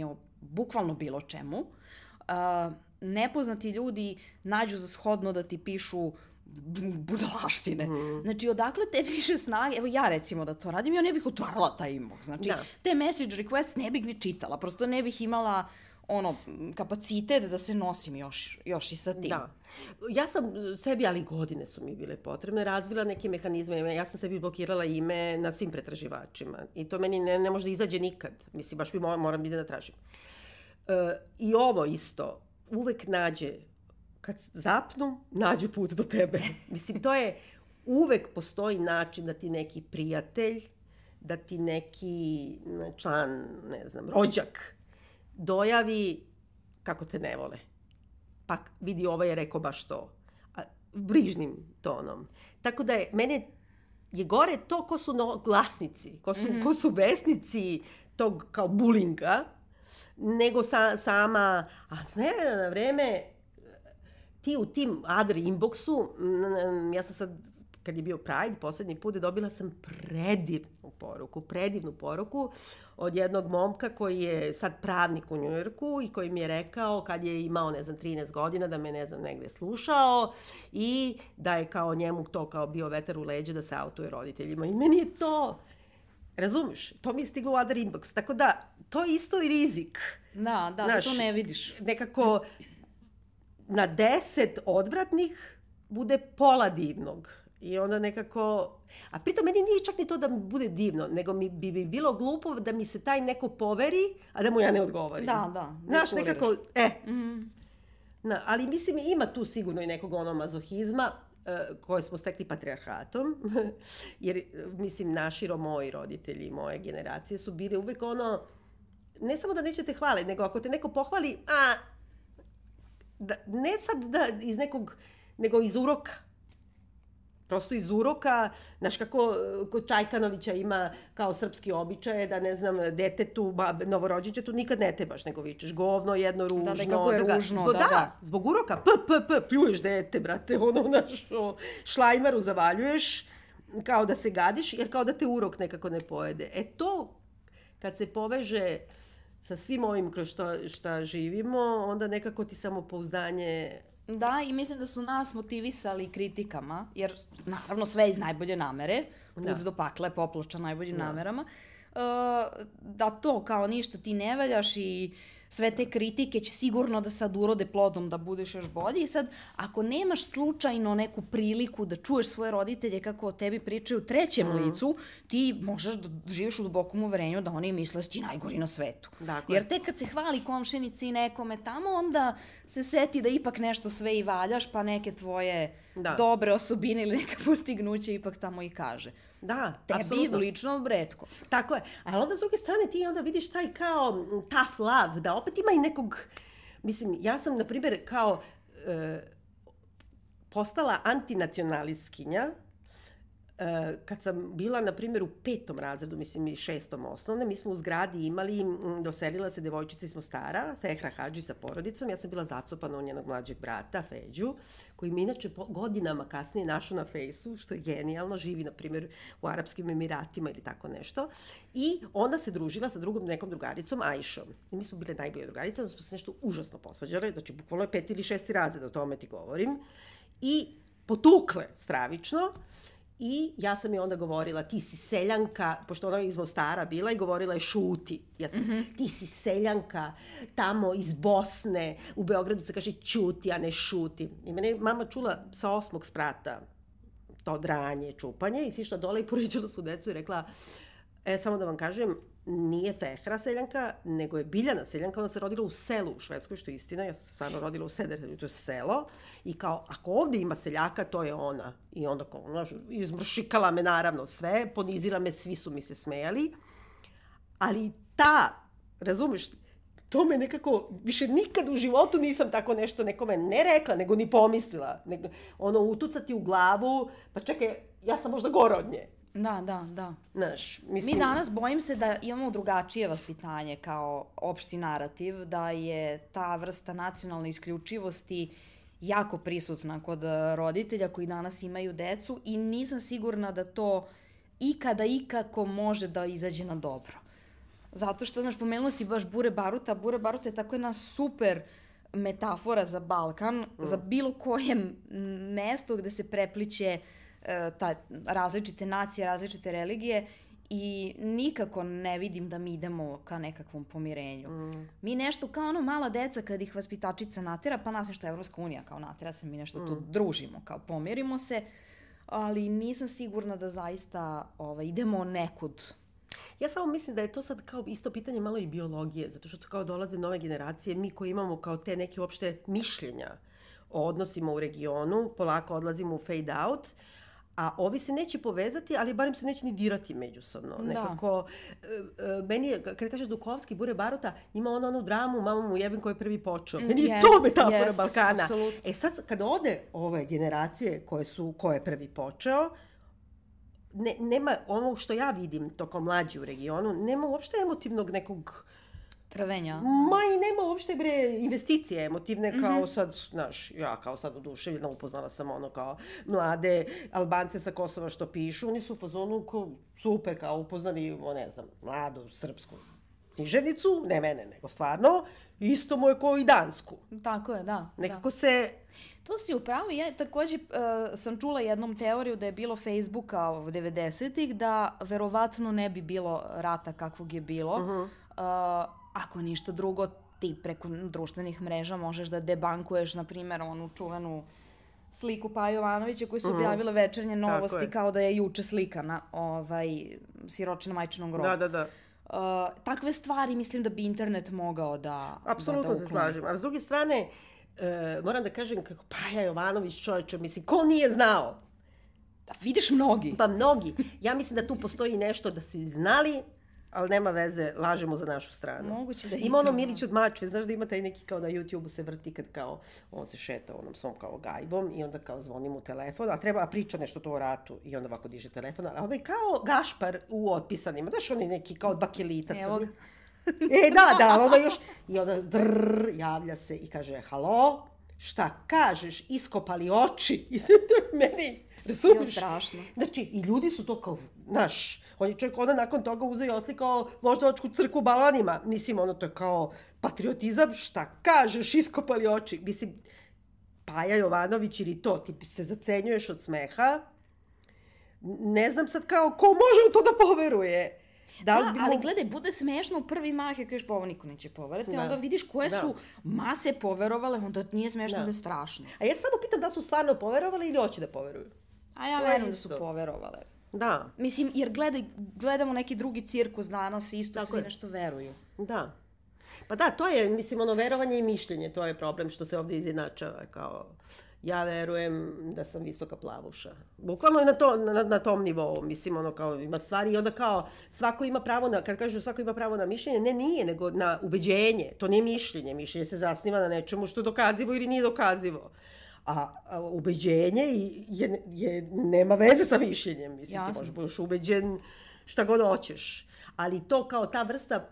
bukvalno bilo čemu. Nepoznati ljudi nađu za shodno da ti pišu budalaštine. Znači, odakle te više snage? Evo ja recimo da to radim, ja ne bih otvarala taj inbox. Znači, te message request ne bih ni čitala. Prosto ne bih imala kapacitet da se nosim još i sa tim. Da. Ja sam sebi, ali godine su mi bile potrebne, razvila neke mehanizme. Ja sam sebi blokirala ime na svim pretraživačima. I to meni ne može da izađe nikad. Mislim, baš moram da tražim. I ovo isto, uvek nađe, kad zapnu, nađu put do tebe. Mislim, to je, uvek postoji način da ti neki prijatelj, da ti neki član, ne znam, rođak, dojavi kako te ne vole. Pa vidi, ovaj je rekao baš to. Brižnim tonom. Tako da mene je gore to ko su glasnici, ko su vesnici tog kao bulinga, nego sama, a ne, na vreme, ti u tim Adri inboxu, ja sam sad, kad je bio Pride, poslednji put, dobila sam predivnu poruku od jednog momka koji je sad pravnik u Njujorku i koji mi je rekao kad je imao, 13 godina, da me, negde slušao i da je kao njemu to kao bio vetar u leđe da se autuje roditeljima. I meni je to, razumeš, to mi je stiglo u Adri inbox. Tako da, to je isto i rizik. Da, znaš, to ne vidiš. Nekako, na 10 odvratnih bude pola divnog. I onda nekako... A pritom meni nije čak ni to da mi bude divno, nego bi bilo glupo da mi se taj neko poveri, a da mu ja ne odgovorim. Da. Znaš, nekako, ali mislim, ima tu sigurno i nekog mazohizma koje smo stekli patrijarhatom, jer, mislim, naši moji roditelji, moje generacije su bili uvek ne samo da neće te hvali, nego ako te neko pohvali, ne sad iz nekog, nego iz uroka. Prosto iz uroka, znaš kako kod Čajkanovića ima kao srpski običaj da, ne znam, detetu, novorođenčetu nikad ne tebaš, nego vičeš govno, jedno ružno. Da, kako je ružno, zbog uroka, pljuješ dete, brate, šlajmaru zavaljuješ, kao da se gadiš, jer kao da te urok nekako ne pojede. To, kad se poveže sa svim ovim kroz šta živimo, onda nekako ti samopouzdanje... Da, i mislim da su nas motivisali kritikama, jer naravno sve iz najbolje namere, put do pakla je popločan najboljim namerama, da to kao ništa ti ne valjaš i sve te kritike će sigurno da sad urode plodom da budeš još bolji. I sad, ako nemaš slučajno neku priliku da čuješ svoje roditelje kako o tebi pričaju u trećem licu, ti možeš da živiš u dubokom uverenju da oni misle da si ti najgori na svetu. Dakle. Jer tek kad se hvali komšinici i nekome tamo, onda se seti da ipak nešto sve i valjaš, pa neke tvoje dobre osobine ili neka postignuća ipak tamo i kaže. Da, tebi lično retko. Tako je. Ali onda s druge strane ti onda vidiš taj kao tough love, da opet ima i nekog... Mislim, ja sam, na primjer, kao postala antinacionalistkinja kad sam bila, na primjer, u 5. razredu, mislim, i 6. osnovne. Mi smo u zgradi imali, doselila se devojčica iz Mostara, Fehra Hadži sa porodicom. Ja sam bila zacopana od njenog mlađeg brata, Feđu, koji mi inače godinama kasnije našao na fejsu, što je genijalno, živi, na primjer, u Arapskim Emiratima ili tako nešto. I onda se družila sa nekom drugaricom, Ajšom. I mi smo bile najbolje drugarice, onda smo se nešto užasno posvađale, znači bukvalno je 5. ili 6. razred, o tome ti govorim. I potukle stravično. I ja sam je onda govorila, ti si seljanka, pošto ona je iz Mostara bila i govorila je šuti. Ja sam, ti si seljanka tamo iz Bosne, u Beogradu se kaže ćuti, a ne šuti. I mene je mama čula sa 8. sprata to dranje, čupanje i sišla dole i poričala svu decu i rekla, samo da vam kažem, nije Fehra seljanka, nego je Biljana seljanka, ona se rodila u selu u Švedskoj, što je istina, ja sam stvarno rodila u Sederhaju, to je selo, i kao, ako ovde ima seljaka, to je ona. I onda kao, izmršikala me naravno sve, ponizila me, svi su mi se smejali, ali razumeš, to me nekako, više nikad u životu nisam tako nešto nekome ne rekla, nego ni pomislila, utucati u glavu, pa čekaj, ja sam možda gora od nje. Da. Znaš, mislim... Mi danas bojim se da imamo drugačije vaspitanje kao opšti narativ, da je ta vrsta nacionalne isključivosti jako prisutna kod roditelja koji danas imaju decu i nisam sigurna da to ikada ikako može da izađe na dobro. Zato što, znaš, pomenula si baš Bure Baruta. Bure Baruta je tako jedna super metafora za Balkan, za bilo koje mesto gde se prepliće različite nacije, različite religije i nikako ne vidim da mi idemo ka nekakvom pomirenju. Mi nešto kao ono mala deca kad ih vaspitačica natera, pa nas nešto Evropska unija kao natera se, mi nešto tu družimo, kao pomirimo se, ali nisam sigurna da zaista idemo nekud. Ja samo mislim da je to sad kao isto pitanje malo i biologije, zato što kao dolaze nove generacije, mi koji imamo kao te neke uopšte mišljenja o odnosima u regionu, polako odlazimo u fade out, a ovi se neće povezati, ali barem se neće ni dirati međusobno. Nekako, meni je, kada kažeš Dukovski, Bure Baruta, ima onu dramu, mama mu jebem ko je prvi počeo. Meni je to metafora Balkana. Absolutno. Sad, kada ode ove generacije ko je prvi počeo, nema ono što ja vidim toko mlađi u regionu, nema uopšte emotivnog nekog trvenja. Ma i nema uopšte investicije emotivne kao sad, znaš, ja kao sad oduševljena upoznala sam ono kao mlade Albance sa Kosova što pišu, oni su u fazonu super kao upoznali, ne znam, mladu srpsku književnicu, ne mene, nego stvarno, isto mu je kao i dansku. Tako je, da. Nekako se... To si upravo. Ja takođe sam čula jednom teoriju da je bilo Facebooka u 90-ih, da verovatno ne bi bilo rata kakvog je bilo. Ako ništa drugo, ti preko društvenih mreža možeš da debankuješ, na primjer, onu čuvenu sliku Paje Jovanovića koju su objavile Večernje novosti kao da je juče slikana siroče na majčinom grobu. Da. Takve stvari mislim da bi internet mogao da apsolutno se slažem. A s druge strane, moram da kažem kako Paja Jovanović, čovječe, mislim, ko nije znao? Da vidiš mnogi. Pa mnogi. Ja mislim da tu postoji nešto da su znali, ali nema veze, lažemo za našu stranu. Moguće da ima ono Milić od Mačve, znaš da ima taj neki kao na YouTube-u se vrti kad kao on se šeta onom svom kao gajbom i onda kao zvoni mu telefon, a priča nešto to o ratu i onda ovako diže telefon, a onda je kao Gašpar u Otpisanima, znaš oni neki kao bakelitac. Evo ga. Da, ali onda još, i onda javlja se i kaže, halo, šta kažeš, iskopali oči, i sve to je meni, razumiješ? Strašno. Znači, i ljudi su to kao, znaš, on je čovjek onda nakon toga uzeo i oslikao Voždovačku crkvu balonima, mislim, ono to je kao patriotizam, šta kažeš, iskopali oči, mislim, Paja Jovanović ili to, ti se zacenjuješ od smeha, ne znam sad kao, ko može u to da poveruje? Ali gledaj, bude smešno u prvi mah, ja kažeš, pa ovo niko neće poverati, onda vidiš koje su mase poverovale, onda nije smešno da je strašno. A ja samo pitam da su stvarno poverovali ili hoće da poveruju? A ja verujem da su poverovale. Da. Mislim, jer gledamo neki drugi cirkus danas i isto svi nešto veruju. Da. Pa da, to je, mislim, ono, verovanje i mišljenje, to je problem što se ovdje izjednačava, kao... Ja verujem da sam visoka plavuša. Bukvalno je na tom nivou. Mislim, ono kao ima stvari i onda kao svako ima pravo na, kad kažu svako ima pravo na mišljenje, ne nije, nego na ubeđenje. To nije mišljenje. Mišljenje se zasniva na nečemu što je dokazivo ili nije dokazivo. A ubeđenje nema veze sa mišljenjem. Mislim, ti možeš budeš ubeđen šta god hoćeš. Ali to kao ta vrsta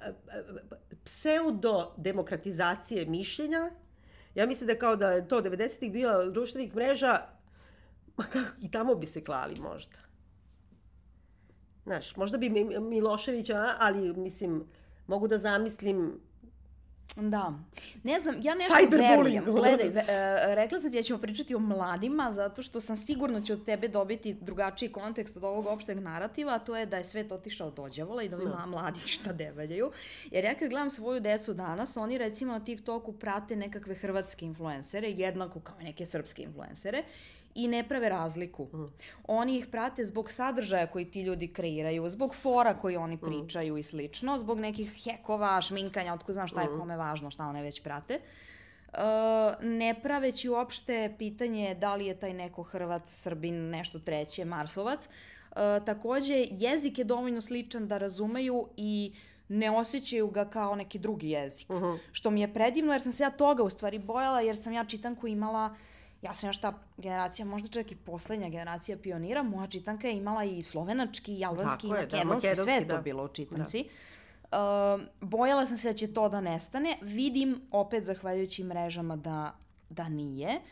pseudo-demokratizacije mišljenja, ja mislim da kao da je to 90-ih bio društvenih mreža, i tamo bi se klali možda. Znaš, možda bi Miloševića, ali mislim, mogu da zamislim... Da. Ne znam, ja nešto verujem. Gledaj, rekla sam ti da ćemo pričati o mladima, zato što sam sigurno će od tebe dobiti drugačiji kontekst od ovog opšteg narativa, a to je da je svet otišao do đavola i da ovi mladi šta devaljaju. Jer ja kad gledam svoju decu danas, oni recimo na TikToku prate nekakve hrvatske influencere, jednako kao neke srpske influencere, i ne prave razliku. Oni ih prate zbog sadržaja koji ti ljudi kreiraju, zbog fora koji oni pričaju i slično, zbog nekih hekova, šminkanja, otko znam šta je kome važno, šta one već prate. Ne praveći uopšte pitanje da li je taj neko Hrvat, Srbin, nešto treće, Marsovac. Takođe, jezik je dovoljno sličan da razumeju i ne osjećaju ga kao neki drugi jezik. Što mi je predivno jer sam se ja toga u stvari bojala, jer sam ja čitanku imala... Ja sam još ta generacija, možda čak i poslednja generacija pionira, moja čitanka je imala i slovenački, i albanski, i makedonski, sve je to bilo u čitanci. Bojala sam se da će to da nestane. Vidim, opet zahvaljujući mrežama, da nije.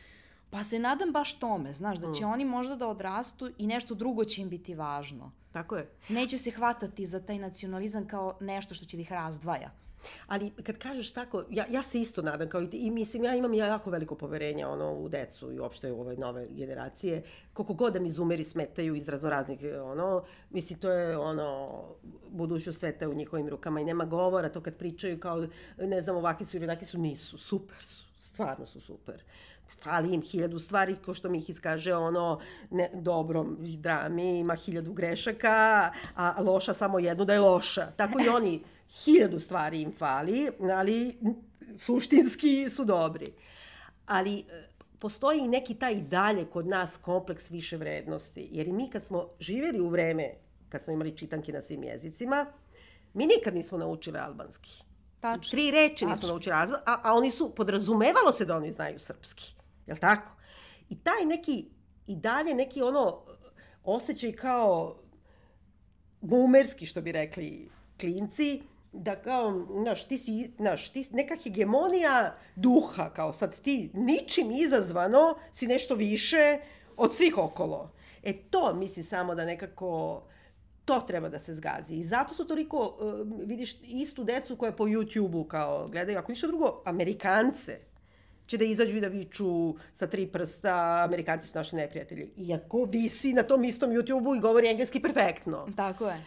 Pa se nadam baš tome, znaš, da će oni možda da odrastu i nešto drugo će im biti važno. Tako je. Neće se hvatati za taj nacionalizam kao nešto što će da ih razdvaja. Ali kad kažeš tako, ja se isto nadam, kao i mislim, ja imam jako veliko poverenje u decu i uopšte u ove nove generacije. Koliko god da mi zoomeri smetaju iz raznoraznih, mislim, to je budućnost sveta u njihovim rukama i nema govora, to kad pričaju kao, ne znam, ovaki su ili onaki su, nisu, super su, stvarno su super. Fali im 1000 stvari, ko što mi ih iskaže dobro drami, ima 1000 grešaka, a loša samo jednu da je loša. Tako i oni 1000 stvari im fali, ali suštinski su dobri. Ali postoji i neki taj dalje kod nas kompleks više vrednosti. Jer i mi kad smo živjeli u vreme, kad smo imali čitanke na svim jezicima, mi nikad nismo naučili albanski. Tačno. 3 reči nismo naučili albanski, a oni su, podrazumevalo se da oni znaju srpski. Jel' tako? I taj neki, i dalje neki osjećaj kao boomerski, što bi rekli klinci, da kao, neka hegemonija duha, kao sad ti ničim izazvano si nešto više od svih okolo. To mislim samo da nekako to treba da se zgazi. I zato su toliko, vidiš, istu decu koja po YouTube-u kao gledaju, ako ništa drugo, Amerikance će da izađu i da viču sa 3 prsta, Amerikanci su naši neprijatelji. Iako visi na tom istom YouTube-u i govori engleski perfektno. Tako je.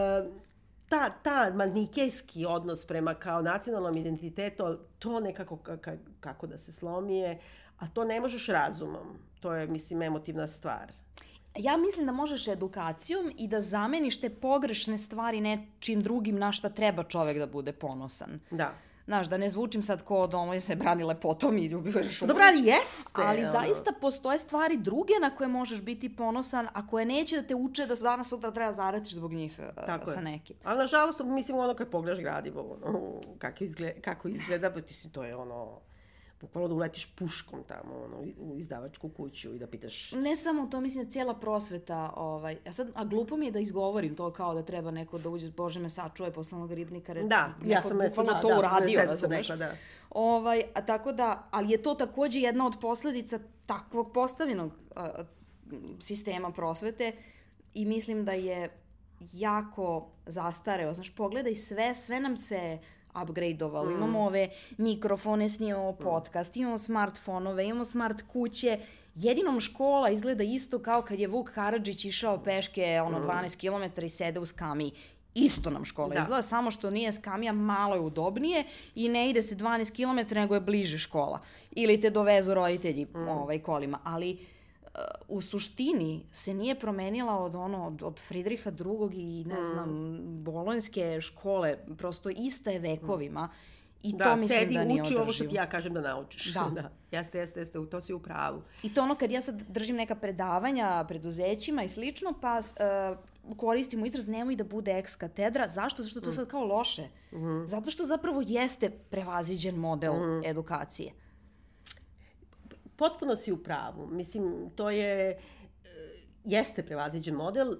Ta manikejski odnos prema kao nacionalnom identitetu, to nekako kako da se slomije, a to ne možeš razumom. To je, mislim, emotivna stvar. Ja mislim da možeš edukacijom i da zameniš te pogrešne stvari nečim drugim na šta treba čovek da bude ponosan. Da. Znaš, da ne zvučim sad ko domoje se brani lepotom i ljubivaš. Dobro, ali jeste. Ali zaista postoje stvari druge na koje možeš biti ponosan, a koje neće da te uče da danas sutra treba zaratiš zbog njih sa nekim. Ali nažalost, mislim, kad pogledaš gradivo, kako izgleda, to je bukvalno da uletiš puškom tamo u izdavačku kuću i da pitaš... Ne samo to, mislim da cijela prosveta, a glupo mi je da izgovorim to kao da treba neko da uđe, Bože me sačuvaj posle onog ribnika. Da, ja sam bukvalno to uradio, razumeš? Tako da, ali je to takođe jedna od posledica takvog postavljenog sistema prosvete i mislim da je jako zastareo. Znaš, pogledaj sve nam se upgradeovalo. Imamo ove mikrofone, snimamo podcast, imamo smartfonove, imamo smart kuće. Jedinom škola izgleda isto kao kad je Vuk Karadžić išao peške 12 km i sede u Skamiji. Isto nam škola izgleda, samo što nije Skamija, malo je udobnije i ne ide se 12 km, nego je bliže škola. Ili te dovezu roditelji kolima. Ali u suštini se nije promenila od Fridriha II. I ne znam, bolonjske škole, prosto ista je vekovima i to mislim da nije održivo. Da, sedi, uči ovo što ti ja kažem da naučiš. Da. Jeste, to si u pravu. I to kad ja sad držim neka predavanja preduzećima i slično, pa koristimo izraz nemoj da bude ex katedra. Zašto? Zašto to sad kao loše? Zato što zapravo jeste prevaziđen model edukacije. Potpuno si u pravu. Mislim, to jeste prevaziđen model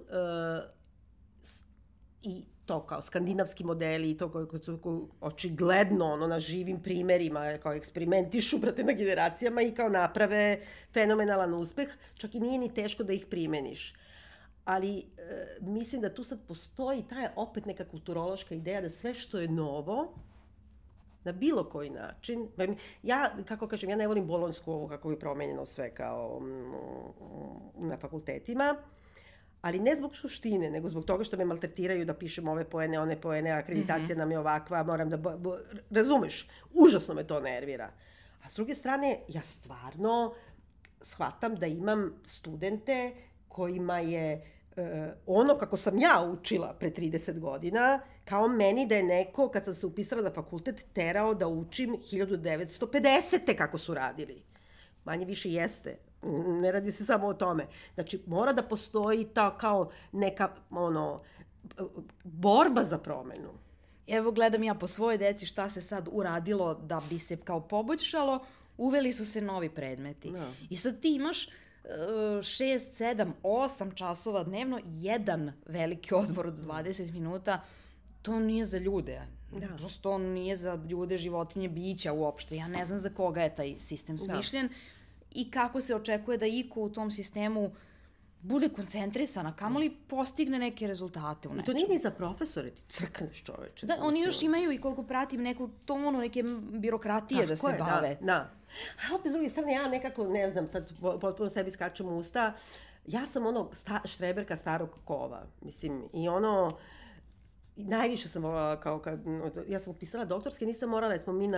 i to kao skandinavski modeli i to koji su očigledno na živim primerima kao eksperimentišu, brate, na generacijama i kao naprave fenomenalan uspeh, čak i nije ni teško da ih primeniš. Ali mislim da tu sad postoji ta opet neka kulturološka ideja da sve što je novo, na bilo koji način. Ja, kako kažem, ja ne volim bolonjsku ovo kako je promenjeno sve kao na fakultetima, ali ne zbog suštine, nego zbog toga što me maltretiraju da pišem ove poene, one poene, akreditacija nam je ovakva, moram da... Razumeš? Užasno me to nervira. A s druge strane, ja stvarno shvatam da imam studente kojima je ono kako sam ja učila pre 30 godina, kao meni da je neko, kad sam se upisala na fakultet, terao da učim 1950. kako su radili. Manje više jeste. Ne radi se samo o tome. Znači, mora da postoji ta kao neka, borba za promenu. Evo, gledam ja po svojoj deci šta se sad uradilo da bi se kao poboljšalo. Uveli su se novi predmeti. No. I sad ti imaš 6, 7, 8 časova dnevno, jedan veliki odmor od 20 minuta, to nije za ljude. Prosto to nije za ljude, životinje, bića uopšte. Ja ne znam za koga je taj sistem smišljen. i kako se očekuje da iko u tom sistemu bude koncentrisana, kamoli postigne neke rezultate u nečemu. I to nije ni za profesore, ti crkneš čoveče. Da, oni još imaju i koliko pratim neku tonu, neke birokratije da se bave. Da. A opet s druge strane, ja nekako, ne znam, sad potpuno sebi skačem u usta, ja sam štreberka starog kova, mislim, i najviše sam volala ja sam upisala doktorske, nisam morala, jer smo mi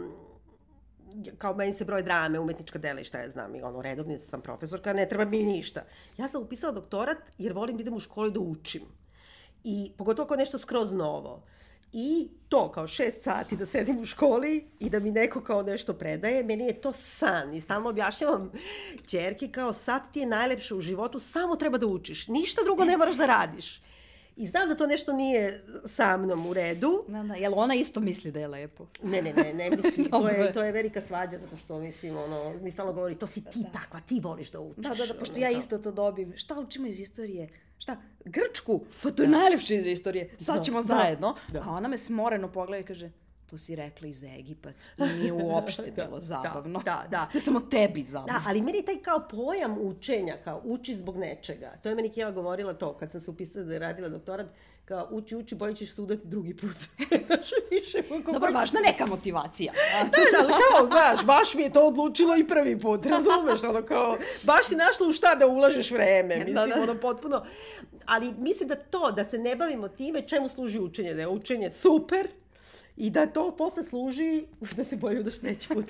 kao meni se broj drame, umetnička dela i šta ja znam, i redovnica sam profesorka, ne treba mi ništa. Ja sam upisala doktorat jer volim da idem u školu da učim. I pogotovo kao nešto skroz novo. I to, kao 6 sati da sedim u školi i da mi neko kao nešto predaje, meni je to san. I stalno objašnjavam ćerki kao sad ti je najlepše u životu, samo treba da učiš. Ništa drugo ne moraš da radiš. I znam da to nešto nije sa mnom u redu. Da, jel ona isto misli da je lepo? Ne misli. To je velika svađa, zato što mislim, mi stalno govori, to si ti takva, ti voliš da učiš. Da, pošto ja isto to dobim. Šta učimo iz istorije? Šta? Grčku? Pa to je najlepše iz istorije. Sad ćemo zajedno. A ona me smoreno pogleda i kaže, to si rekla iz Egipat. I nije uopšte bilo zabavno. Da. To je samo tebi zabavno. Da, ali meni taj kao pojam učenja, kao uči zbog nečega. To je meni Kijeva govorila to, kad sam se upisala da je radila doktorat, kao uči, bolje ćeš se udati drugi put. Dobro, važna neka motivacija. Ali kao, znaš, baš mi je to odlučilo i prvi put, razumeš, kao, baš si našla u šta da ulažeš vreme, mislim, potpuno. Ali mislim da se ne bavimo time čemu služi učenje, da je učenje super, i da to posle služi da se bolje udaš sledeći put.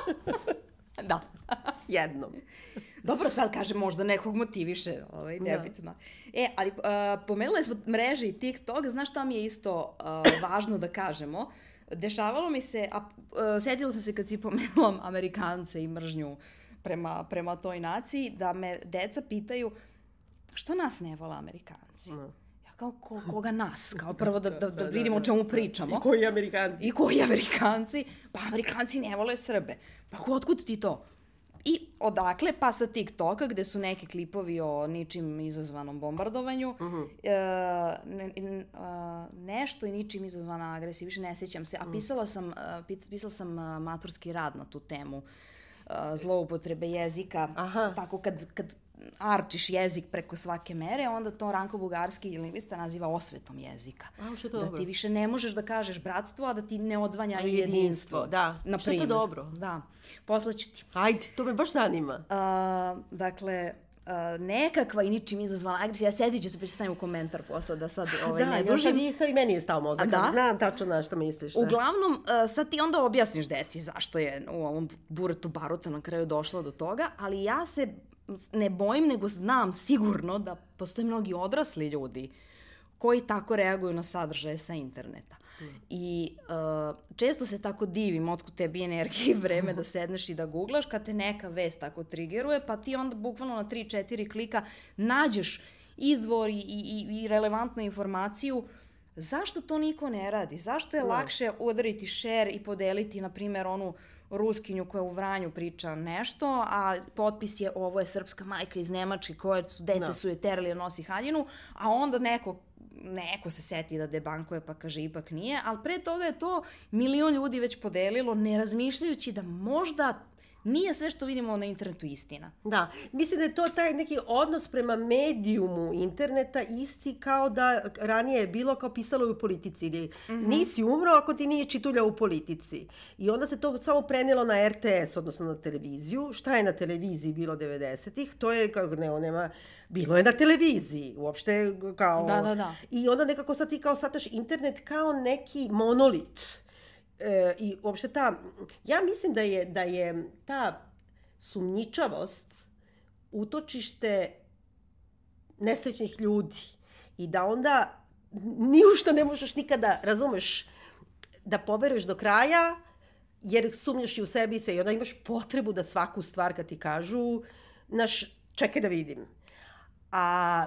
Da. Jednom. Dobro, sad kažem, možda nekog motiviše, nebitno. Ali pomenuli smo mreže i TikTok, znaš šta mi je isto važno da kažemo? Dešavalo mi se, sjetila sam se kad si pomenula Amerikance i mržnju prema toj naciji, da me deca pitaju što nas ne vole Amerikanci? Kao koga nas, kao prvo da vidimo o čemu pričamo. I koji Amerikanci? Pa Amerikanci ne vole Srbe. Pa otkud ti to? I odakle? Pa sa TikToka gde su neki klipovi o ničim izazvanom bombardovanju. Nešto i ničim izazvana agresija, više ne sjećam se. A pisala sam maturski rad na tu temu zloupotrebe jezika. Tako kad arčiš jezik preko svake mere, onda to Ranko Bugarski lingvista naziva osvetom jezika. Da ti više ne možeš da kažeš bratstvo, a da ti ne odzvanja i jedinstvo. Da, što je to dobro. Da, poslaću ti. Ajde, to me baš zanima. Dakle, nekakva i ničim izazvana agresija. Ja sedit ću se pa ću stavim u komentar posle da sad ne dužim. Da, i meni je stao mozak, ali znam tačno na što misliš. Uglavnom, sad ti onda objasniš deci zašto je u ovom buretu baruta na kraju došlo do toga, ali ja se ne bojim, nego znam sigurno da postoje mnogi odrasli ljudi koji tako reaguju na sadržaje sa interneta. I često se tako divim otkud tebi energije i vreme da sedneš i da googlaš kad te neka vest tako trigeruje, pa ti onda bukvalno na 3-4 klika nađeš izvor i relevantnu informaciju. Zašto to niko ne radi? Zašto je lakše udariti share i podeliti, na primjer, onu Ruskinju koja u Vranju priča nešto, a potpis je ovo je srpska majka iz Nemačke koje dete su je terali da nosi haljinu, a onda neko se seti da debankuje pa kaže ipak nije, ali pre toga je to milion ljudi već podelilo, ne razmišljajući da možda nije sve što vidimo na internetu istina. Da, mislim da je to taj neki odnos prema medijumu interneta isti kao da ranije je bilo kao pisalo u politici. Ili nisi umro ako ti nije čitulja u politici. I onda se to samo prenelo na RTS, odnosno na televiziju. Šta je na televiziji bilo 90-ih? To je, bilo je na televiziji. Uopšte kao... Da. I onda nekako sad ti kao sataš internet kao neki monolit. I uopšte ja mislim da je ta sumnjičavost utočište nesrećnih ljudi i da onda ni u šta ne možeš nikada, razumeš, da poveruješ do kraja jer sumnjaš i u sebi i sve i onda imaš potrebu da svaku stvar kad ti kažu, čekaj da vidim. A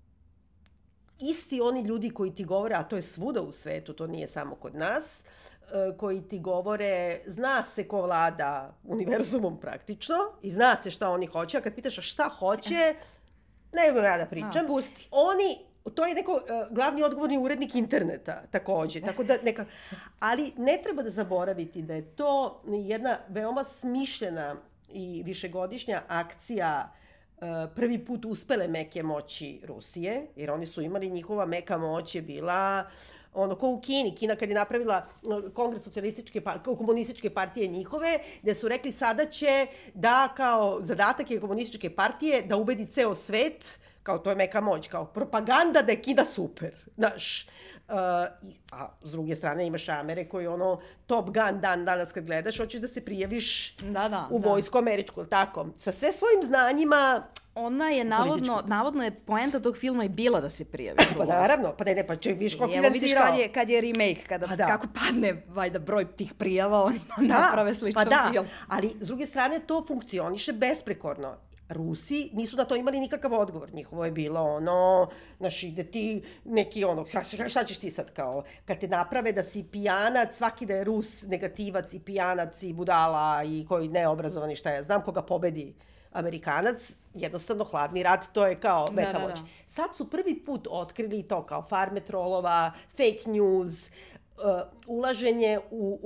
isti oni ljudi koji ti govore, a to je svuda u svetu, to nije samo kod nas, koji ti govore, zna se ko vlada univerzumom praktično i zna se šta oni hoće, a kad pitaš šta hoće, ne mogu ja da pričam. Pusti. To je neko glavni odgovorni urednik interneta takođe, tako da ali ne treba da zaboraviti da je to jedna veoma smišljena i višegodišnja akcija prvi put uspele meke moći Rusije, jer oni su imali, njihova meka moć je bila ono ko u Kini. Kina kad je napravila kongres komunističke partije njihove, gde su rekli sada će da kao zadatak je komunističke partije da ubedi ceo svet, kao to je meka moć, kao propaganda da je Kina super, znaš. A s druge strane imaš Amere koji ono Top Gun danas kad gledaš, hoćeš da se prijaviš u vojsku američku, tako? Sa sve svojim znanjima. Ona je navodno je poenta tog filma i bila da se prijaviš. Pa naravno, pa ne, pa će viš ko financirao. Evo vidiš kad je remake, kako padne valjda broj tih prijava, oni naprave sličan film. Ali s druge strane to funkcioniše besprekorno. Rusi nisu na to imali nikakav odgovor. Njihovo je bilo ono, znaš, ide ti neki ono, šta ćeš ti sad kao, kad te naprave da si pijanac, svaki da je Rus negativac i pijanac i budala i koji neobrazovani, šta ja znam, koga pobedi Amerikanac, jednostavno hladni rat, to je kao meka moć. Sad su prvi put otkrili to kao farme trolova, fake news, ulaženje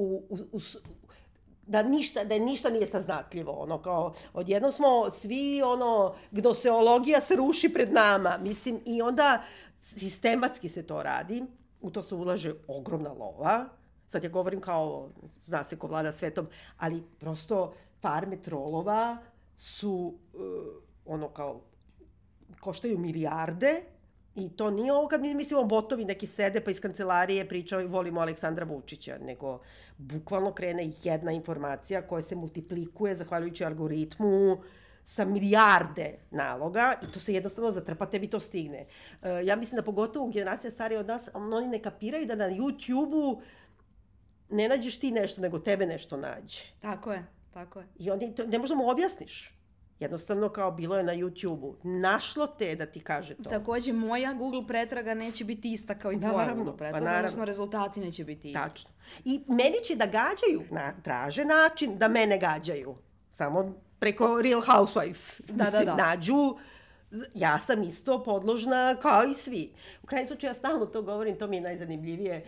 da ništa nije saznatljivo, ono kao, odjednom smo svi, ono, gnoseologija se ruši pred nama, mislim, i onda sistematski se to radi, u to se ulaže ogromna lova, sad ja govorim kao, zna se ko vlada svetom, ali prosto farme trolova su, ono kao, koštaju milijarde, i to nije ovo kad mi mislimo botovi neki sede pa iz kancelarije pričaju volimo Aleksandra Vučića, nego bukvalno krene jedna informacija koja se multiplikuje zahvaljujući algoritmu sa milijarde naloga i to se jednostavno zatrpa, tebi to stigne. Ja mislim da pogotovo generacija starija od nas, oni ne kapiraju da na YouTube-u ne nađeš ti nešto, nego tebe nešto nađe. Tako je. I oni ne možda mu objasniš. Jednostavno kao bilo je na YouTube-u. Našlo te da ti kaže to. Takođe, moja Google pretraga neće biti ista kao i tvoja Google pretraga, odnosno rezultati neće biti isti. Tačno. I meni će da gađaju, traže način da mene gađaju. Samo preko Real Housewives. Nađu, ja sam isto podložna kao i svi. U krajnjem slučaju ja stalno to govorim, to mi je najzanimljivije,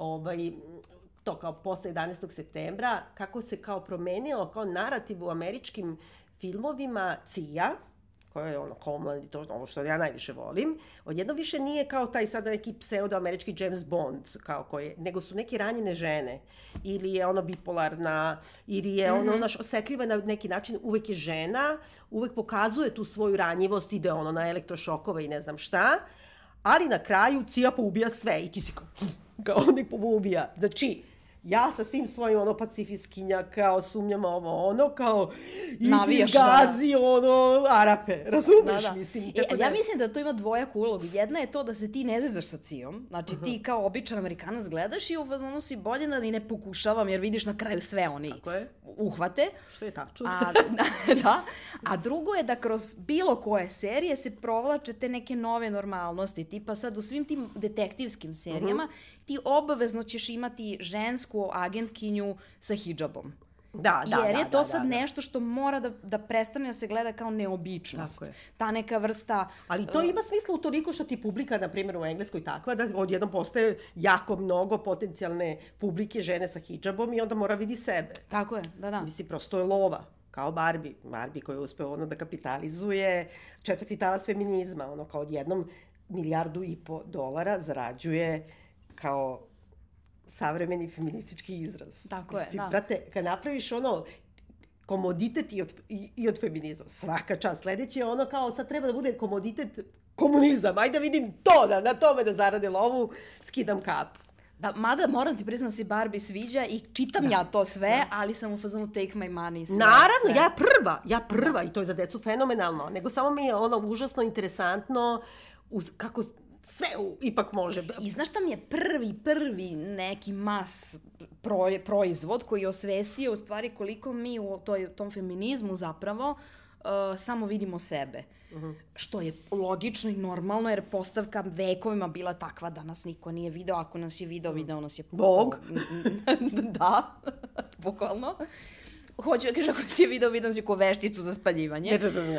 to kao posle 11. septembra, kako se kao promenilo kao narativ u američkim filmovima CIA, koja je ono Homeland i to ovo što ja najviše volim, odjedno više nije kao taj sada neki pseudo-američki James Bond, kao koje, nego su neke ranjene žene, ili je ono bipolarna, ili je ono osetljiva na neki način, uvek je žena, uvek pokazuje tu svoju ranjivost, ide ono na elektrošokove i ne znam šta, ali na kraju CIA poubija sve i ti si kao nek poubija. Znači, ja sa svim svojim ono pacifiskinja, kao sumnjama ovo ono, kao i izgazi ono Arape, razumeš, mislim. Ja mislim da to ima dvojaku ulogu. Jedna je to da se ti ne zezaš sa CIA-om, znači ti kao običan Amerikanac gledaš i u fazonu si bolje da ni ne pokušavam, jer vidiš na kraju sve oni uhvate. Što je tačno. A drugo je da kroz bilo koje serije se provlače te neke nove normalnosti, tipa sad u svim tim detektivskim serijama ti obavezno ćeš imati žensku agentkinju sa hidžabom. Jer je to sad nešto što mora da prestane da se gleda kao neobičnost. Ta neka vrsta... Ali to ima smisla utoliko što ti publika, na primjer u Engleskoj takva, da odjednom postaje jako mnogo potencijalne publike žene sa hidžabom i onda mora vidi sebe. Tako je, da. Mislim, prosto je lova. Kao Barbie. Barbie koja je uspeo ono da kapitalizuje četvrti talas feminizma. Ono kao odjednom $1,5 zarađuje kao savremeni feministički izraz. Tako je, da. Brate, kad napraviš ono komoditet i od feminizma, svaka čast. Sledeće je ono kao sad treba da bude komoditet komunizam. Ajde da vidim to, da na tome da zarade lovu, skidam kapu. Da, mada moram ti priznam da se Barbie sviđa i čitam ja to sve, ali sam u fazonu take my money. Naravno, ja prva i to je za decu fenomenalno. Nego samo mi je ono užasno interesantno kako sve ipak može. I znaš šta mi je prvi neki proizvod koji je osvestio u stvari koliko mi u tom feminizmu zapravo samo vidimo sebe. Što je logično i normalno jer postavka vekovima bila takva da nas niko nije video. Ako nas je video nas je... Bog. Da, bukvalno. Hoću da kažem, ako si je video nas je ko vešticu za spaljivanje.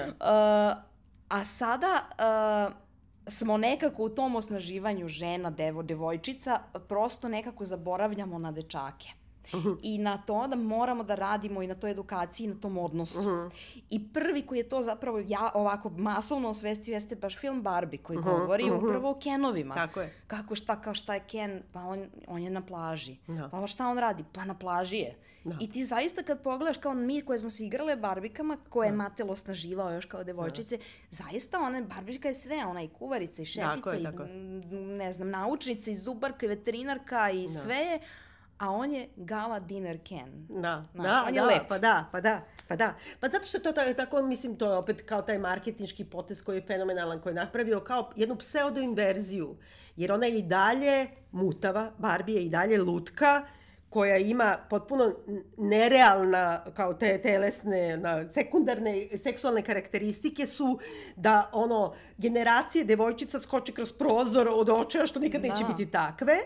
A sada... smo nekako u tom osnaživanju žena, devojčica, prosto nekako zaboravljamo na dečake. I na to da moramo da radimo i na toj edukaciji i na tom odnosu. I prvi koji je to zapravo ovako masovno osvestio jeste baš film Barbie koji govori upravo o Kenovima. Tako je. Kako šta je Ken? Pa on je na plaži. Da. Pa šta on radi? Pa na plaži je. Da. I ti zaista kad pogledaš kao mi koje smo se igrale Barbikama, koje je Matel osnaživao još kao devojčice, zaista ona Barbika je sve, ona i kuvarica i šefica i ne znam, naučnica i zubarka i veterinarka i sve je. A on je gala dinner Ken. On je lep. Pa da. Pa zato što to tako, mislim, to je opet kao taj marketinški potez koji je fenomenalan, koji je napravio kao jednu pseudo-inverziju. Jer ona je i dalje mutava, Barbie je i dalje lutka, koja ima potpuno nerealna, kao te telesne, sekundarne seksualne karakteristike su da generacije devojčica skoče kroz prozor od očeva, što nikad neće biti takve.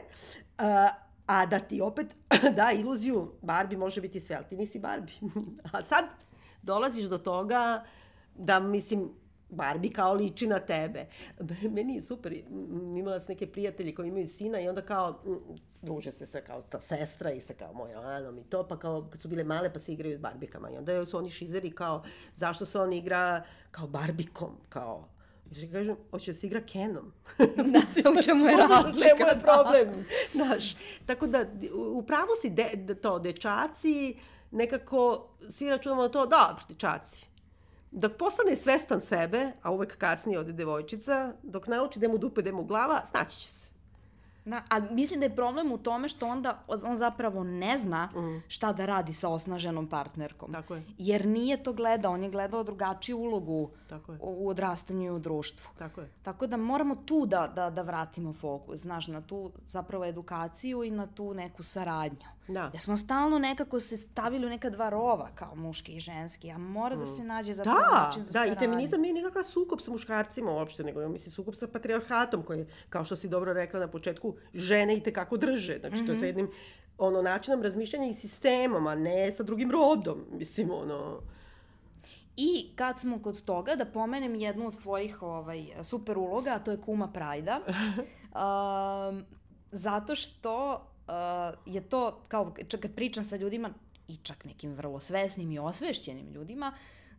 A da ti opet da iluziju, Barbie može biti sve, ali ti nisi Barbie. A sad dolaziš do toga da, mislim, Barbie kao liči na tebe. Meni je super, imala sam neke prijatelji koji imaju sina i onda kao druže se sa kao ta sestra i sa kao mojom Anom i to, pa kao kad su bile male pa se igraju s Barbikama i onda su oni šizeri kao zašto se on igra kao Barbikom, kao kažem, hoće da se igra Kenom. U čemu je razlika? U čemu je problem, znaš. Tako da, upravo si dečaci, nekako svi računamo na to, dobro, dečaci. Dok postane svestan sebe, a uvek kasnije ode devojčica, dok nauči da mu dupe, da mu glava, snaći će se. A mislim da je problem u tome što onda on zapravo ne zna šta da radi sa osnaženom partnerkom. Tako je. Jer nije to gledao, on je gledao drugačiju ulogu u odrastanju i u društvu. Tako je. Tako da moramo tu da vratimo fokus, znaš, na tu zapravo edukaciju i na tu neku saradnju. Da. Jer smo stalno nekako se stavili u neka dva rova, kao muški i ženski, a mora da se nađe zapravo način za saradnju. Da, i feminizam nije nikakav sukob sa muškarcima uopšte, nego mislim sukob sa patrijarhatom koji, kao što si dobro rekla na početku, žene i tekako drže. Znači, to je sa jednim načinom razmišljanja i sistemom, a ne sa drugim rodom. Mislim, I kad smo kod toga, da pomenem jednu od tvojih super uloga, a to je kuma Prajda. Zato što je to, kao kad pričam sa ljudima, i čak nekim vrlo svesnim i osvešćenim ljudima,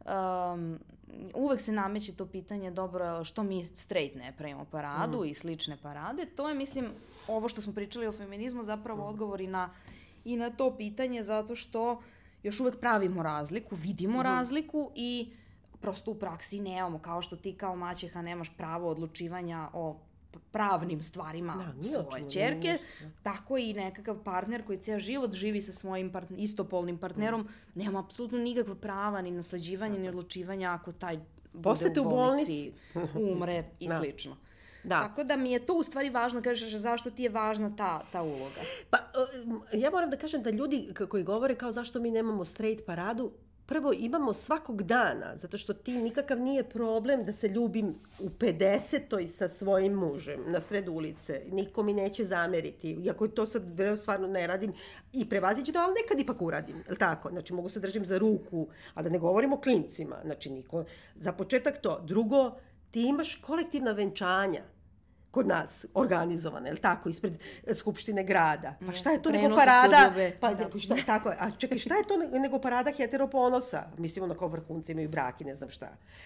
uvek se nameće to pitanje, dobro, što mi straight ne pravimo paradu i slične parade. To je, mislim, ovo što smo pričali o feminizmu, zapravo odgovor i na to pitanje, zato što još uvek pravimo razliku, vidimo razliku i prosto u praksi nemamo, kao što ti kao maćeha nemaš pravo odlučivanja o pravnim stvarima svoje ćerke, tako i nekakav partner koji ceo život živi sa svojim istopolnim partnerom, nema apsolutno nikakva prava ni nasleđivanja, ni odlučivanja ako taj bude u bolnici, umre i slično. Tako da mi je to u stvari važno, kažeš zašto ti je važna ta uloga. Pa ja moram da kažem da ljudi koji govore kao zašto mi nemamo straight paradu, prvo imamo svakog dana, zato što ti nikakav nije problem da se ljubim u 50-oj sa svojim mužem na sred ulice. Niko mi neće zameriti. Iako to sad stvarno ne radim i prevaziću da, ali nekad ipak uradim. Je li tako? Znači, mogu se držim za ruku, a da ne govorim o klincima. Znači, niko. Za početak to. Drugo, ti imaš kolektivna venčanja kod nas organizovane, je li tako, ispred Skupštine grada. Pa šta je to nego parada? A čekaj, šta je to nego parada heteroponosa? Mislimo kao vrhunci imaju brak i ne znam šta.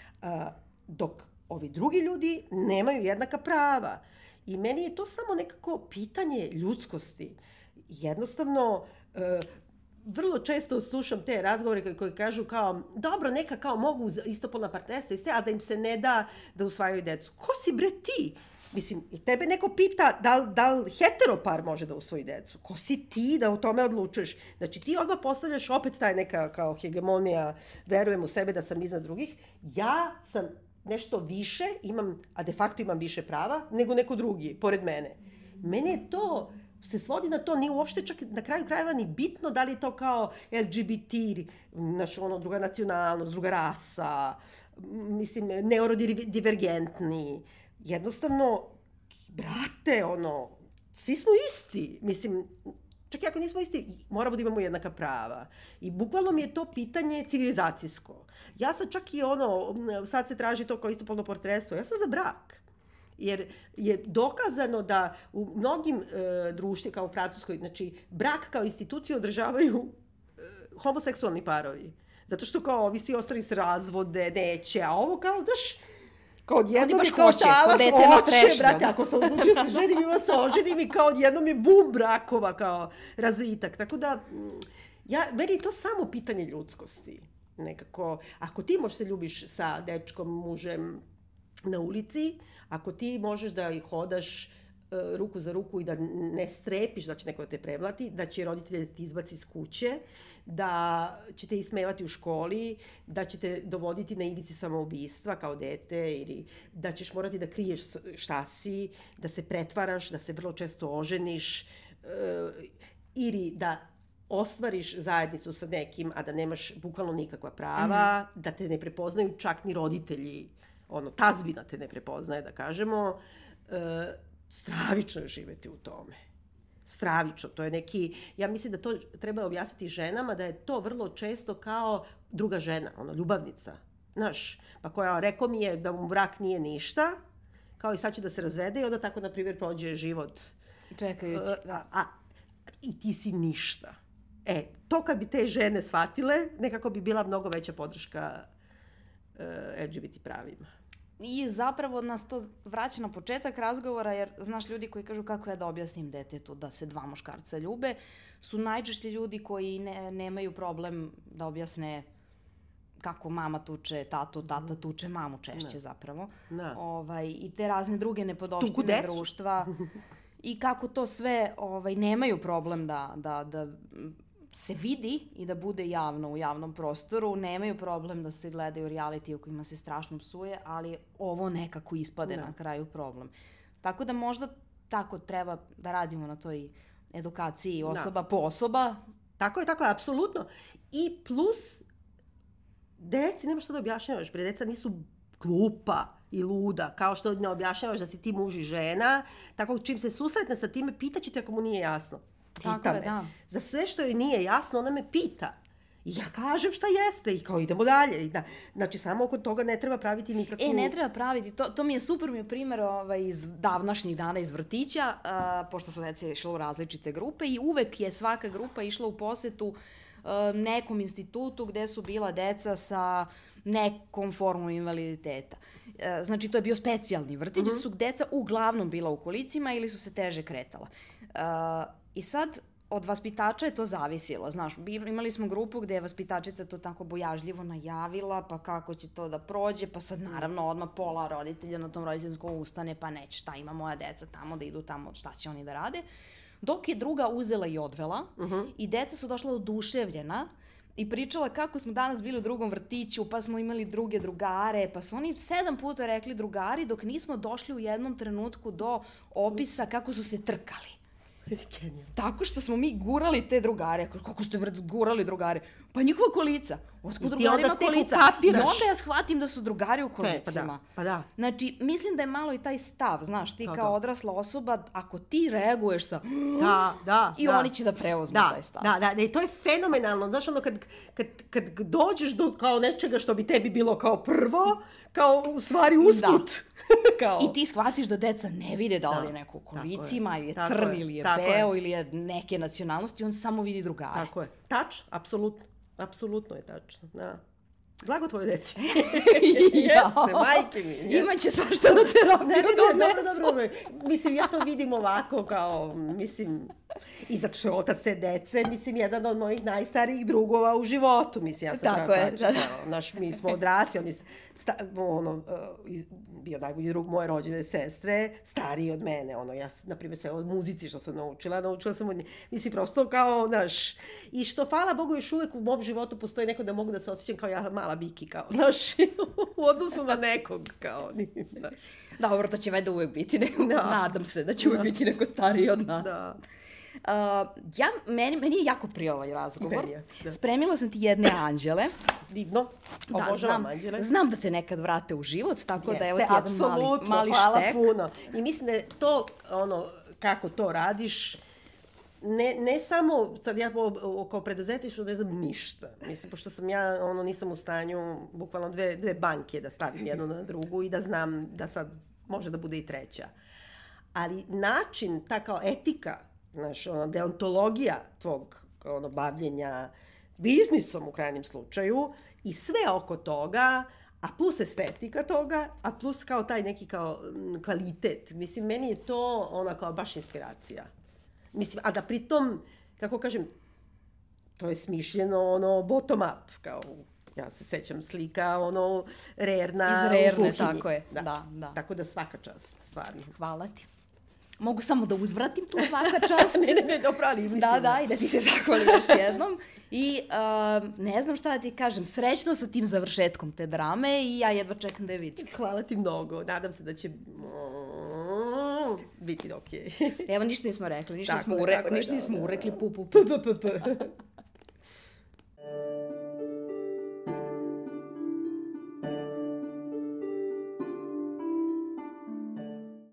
Dok ovi drugi ljudi nemaju jednaka prava. I meni je to samo nekako pitanje ljudskosti. Jednostavno, vrlo često slušam te razgovore koji kažu kao, dobro, neka kao mogu istopolna partnerstva i sve, a da im se ne da da usvajaju decu. Ko si bre ti? Mislim, i tebe neko pita da li heteropar može da usvoji decu. Ko si ti da o tome odlučuješ? Znači, ti odmah postavljaš opet taj neka kao hegemonija, verujem u sebe da sam iznad drugih. Ja sam nešto više, a de facto imam više prava nego neko drugi, pored mene. Mene je to, se svodi na to, nije uopšte čak na kraju krajeva ni bitno da li je to kao LGBT, znači druga nacionalnost, druga rasa, mislim, neurodivergentni. Jednostavno, brate, svi smo isti. Mislim, čak i ako nismo isti, moramo da imamo jednaka prava. I bukvalno mi je to pitanje civilizacijsko. Ja sam čak i sad se traži to kao istopolno partnerstvo, ja sam za brak. Jer je dokazano da u mnogim društvima, kao u Francuskoj, znači, brak kao instituciju održavaju homoseksualni parovi. Zato što kao ovi svi ostali se razvode, neće, a ovo kao, znaš, kao odjednom je kao talas oče, brate, ako sam odlučio se ženim, ima se oženim i kao odjednom je bum brakova, kao razvitak. Tako da, meni je to samo pitanje ljudskosti. Nekako, ako ti možeš se ljubiš sa dečkom, mužem na ulici, ako ti možeš da ih hodaš ruku za ruku i da ne strepiš da će neko da te premlati, da će roditelj da ti izbaci iz kuće, da će te ismevati u školi, da će te dovoditi na ivici samoubistva kao dete ili da ćeš morati da kriješ šta si, da se pretvaraš, da se vrlo često oženiš ili da ostvariš zajednicu sa nekim, a da nemaš bukvalno nikakva prava, da te ne prepoznaju čak ni roditelji, tazbina te ne prepoznaje, da kažemo, stravično je živeti u tome. Stravično, to je neki, ja mislim da to treba objasniti ženama, da je to vrlo često kao druga žena, ljubavnica, znaš, pa koja rekao mi je da mu brak nije ništa, kao i sad će da se razvede i onda tako, na primjer, prođe život. Čekajući, da. I ti si ništa. To kad bi te žene shvatile, nekako bi bila mnogo veća podrška LGBT pravima. I zapravo nas to vraća na početak razgovora, jer znaš, ljudi koji kažu kako ja da objasnim detetu da se dva muškarca ljube, su najčešće ljudi koji nemaju problem da objasne kako mama tuče tatu, tata tuče mamu češće zapravo. I te razne druge nepodopštine društva. I kako to sve nemaju problem da se vidi i da bude javno u javnom prostoru, nemaju problem da se gledaju reality u kojima se strašno psuje, ali ovo nekako ispade na kraju problem. Tako da možda tako treba da radimo na toj edukaciji osoba po osoba. Tako je, apsolutno. I plus, deci, nema što da objašnjavaš, deca nisu glupa i luda, kao što ne objašnjavaš da si ti muž i žena, tako čim se susretne sa time, pitaće te ako mu nije jasno. Pita me. Da. Za sve što joj nije jasno, ona me pita. I ja kažem šta jeste i kao idemo dalje. Znači, samo oko toga ne treba praviti nikakvu... Ne treba praviti. To mi je super, mi je primjer iz davnašnjih dana iz vrtića, pošto su deca išla u različite grupe i uvek je svaka grupa išla u posetu nekom institutu gde su bila deca sa nekom formom invaliditeta. Znači, to je bio specijalni vrtić, su deca uglavnom bila u kolicima ili su se teže kretala. I sad, od vaspitača je to zavisilo, znaš, imali smo grupu gde je vaspitačica to tako bojažljivo najavila, pa kako će to da prođe, pa sad naravno odmah pola roditelja na tom roditeljskom ustane, pa neće, šta ima moja deca tamo, da idu tamo, šta će oni da rade. Dok je druga uzela i odvela i deca su došla oduševljena i pričala kako smo danas bili u drugom vrtiću, pa smo imali druge drugare, pa su oni 7 puta rekli drugari dok nismo došli u jednom trenutku do opisa kako su se trkali. Tako što smo mi gurali te drugare. Kako ste gurali drugare? Pa njihova kolica. Otkud drugarima kolica? I onda ja shvatim da su drugari u kolicima. Pa da. Znači, mislim da je malo i taj stav, znaš, ti kao odrasla osoba, ako ti reaguješ sa... I oni će da preuzmu taj stav. Da, i to je fenomenalno. Znaš, kad dođeš do kao nečega što bi tebi bilo kao prvo, kao u stvari usput. I ti shvatiš da deca ne vide da li je neko u kolicima, ili je crn, ili je beo, ili je neke nacionalnosti, on samo vidi drugare. Tako je. Tačno, apsolutno. Apsolutno je tačno, da. Blago tvoje deci. Jeste, majke mi. Imaće svašta na terapiju donesu. Dobro. Mislim, ja to vidim ovako kao, mislim, i zato što je otac te dece, mislim, jedan od mojih najstarijih drugova u životu, mislim, ja sam tako je. Naš, mi smo odrasli, on je bio najbolji drug moje rođene sestre, stariji od mene, ja, na primjer, sve od muzici što sam naučila sam od nje, mislim, prosto kao, znaš, i što, hvala Bogu, još uvek u mom životu postoji neko da mogu da se osjećam kao ja mala Biki, kao, znaš, u odnosu na nekog, kao, znaš. Dobro, to će valjda uvek biti, nadam se da će uvek biti neko stariji od nas. Da. Meni je jako prija ovaj razgovor. Spremila sam ti jedne anđele. Divno. Obožavam anđele. Znam da te nekad vrate u život, tako da evo ti jedan mali štek. Hvala puno. I mislim da je to, kako to radiš, ne samo, sad ja kao preduzetništvo ne znam ništa. Mislim, pošto sam ja, nisam u stanju bukvalno dve banke da stavim jednu na drugu i da znam da sad može da bude i treća. Ali način, ta kao etika, znaš, deontologija tvog bavljenja biznisom u krajnjem slučaju i sve oko toga, a plus estetika toga, a plus kao taj neki kao kvalitet. Mislim, meni je to kao baš inspiracija. Mislim, a da pritom, kako kažem, to je smišljeno bottom up, kao ja se sećam slika, rerna iz rerne, u kuhinji. Tako je, da. Tako da svaka čast, stvarno. Hvala ti. Mogu samo da uzvratim tu svaka čast. ne, dobro, ali mislim. Da, i da ti se zahvalim još jednom. I ne znam šta da ti kažem, srećno sa tim završetkom te drame i ja jedva čekam da je vidim. Hvala ti mnogo, nadam se da će biti okej. Evo, ništa nismo rekli, ništa nismo urekli, pu.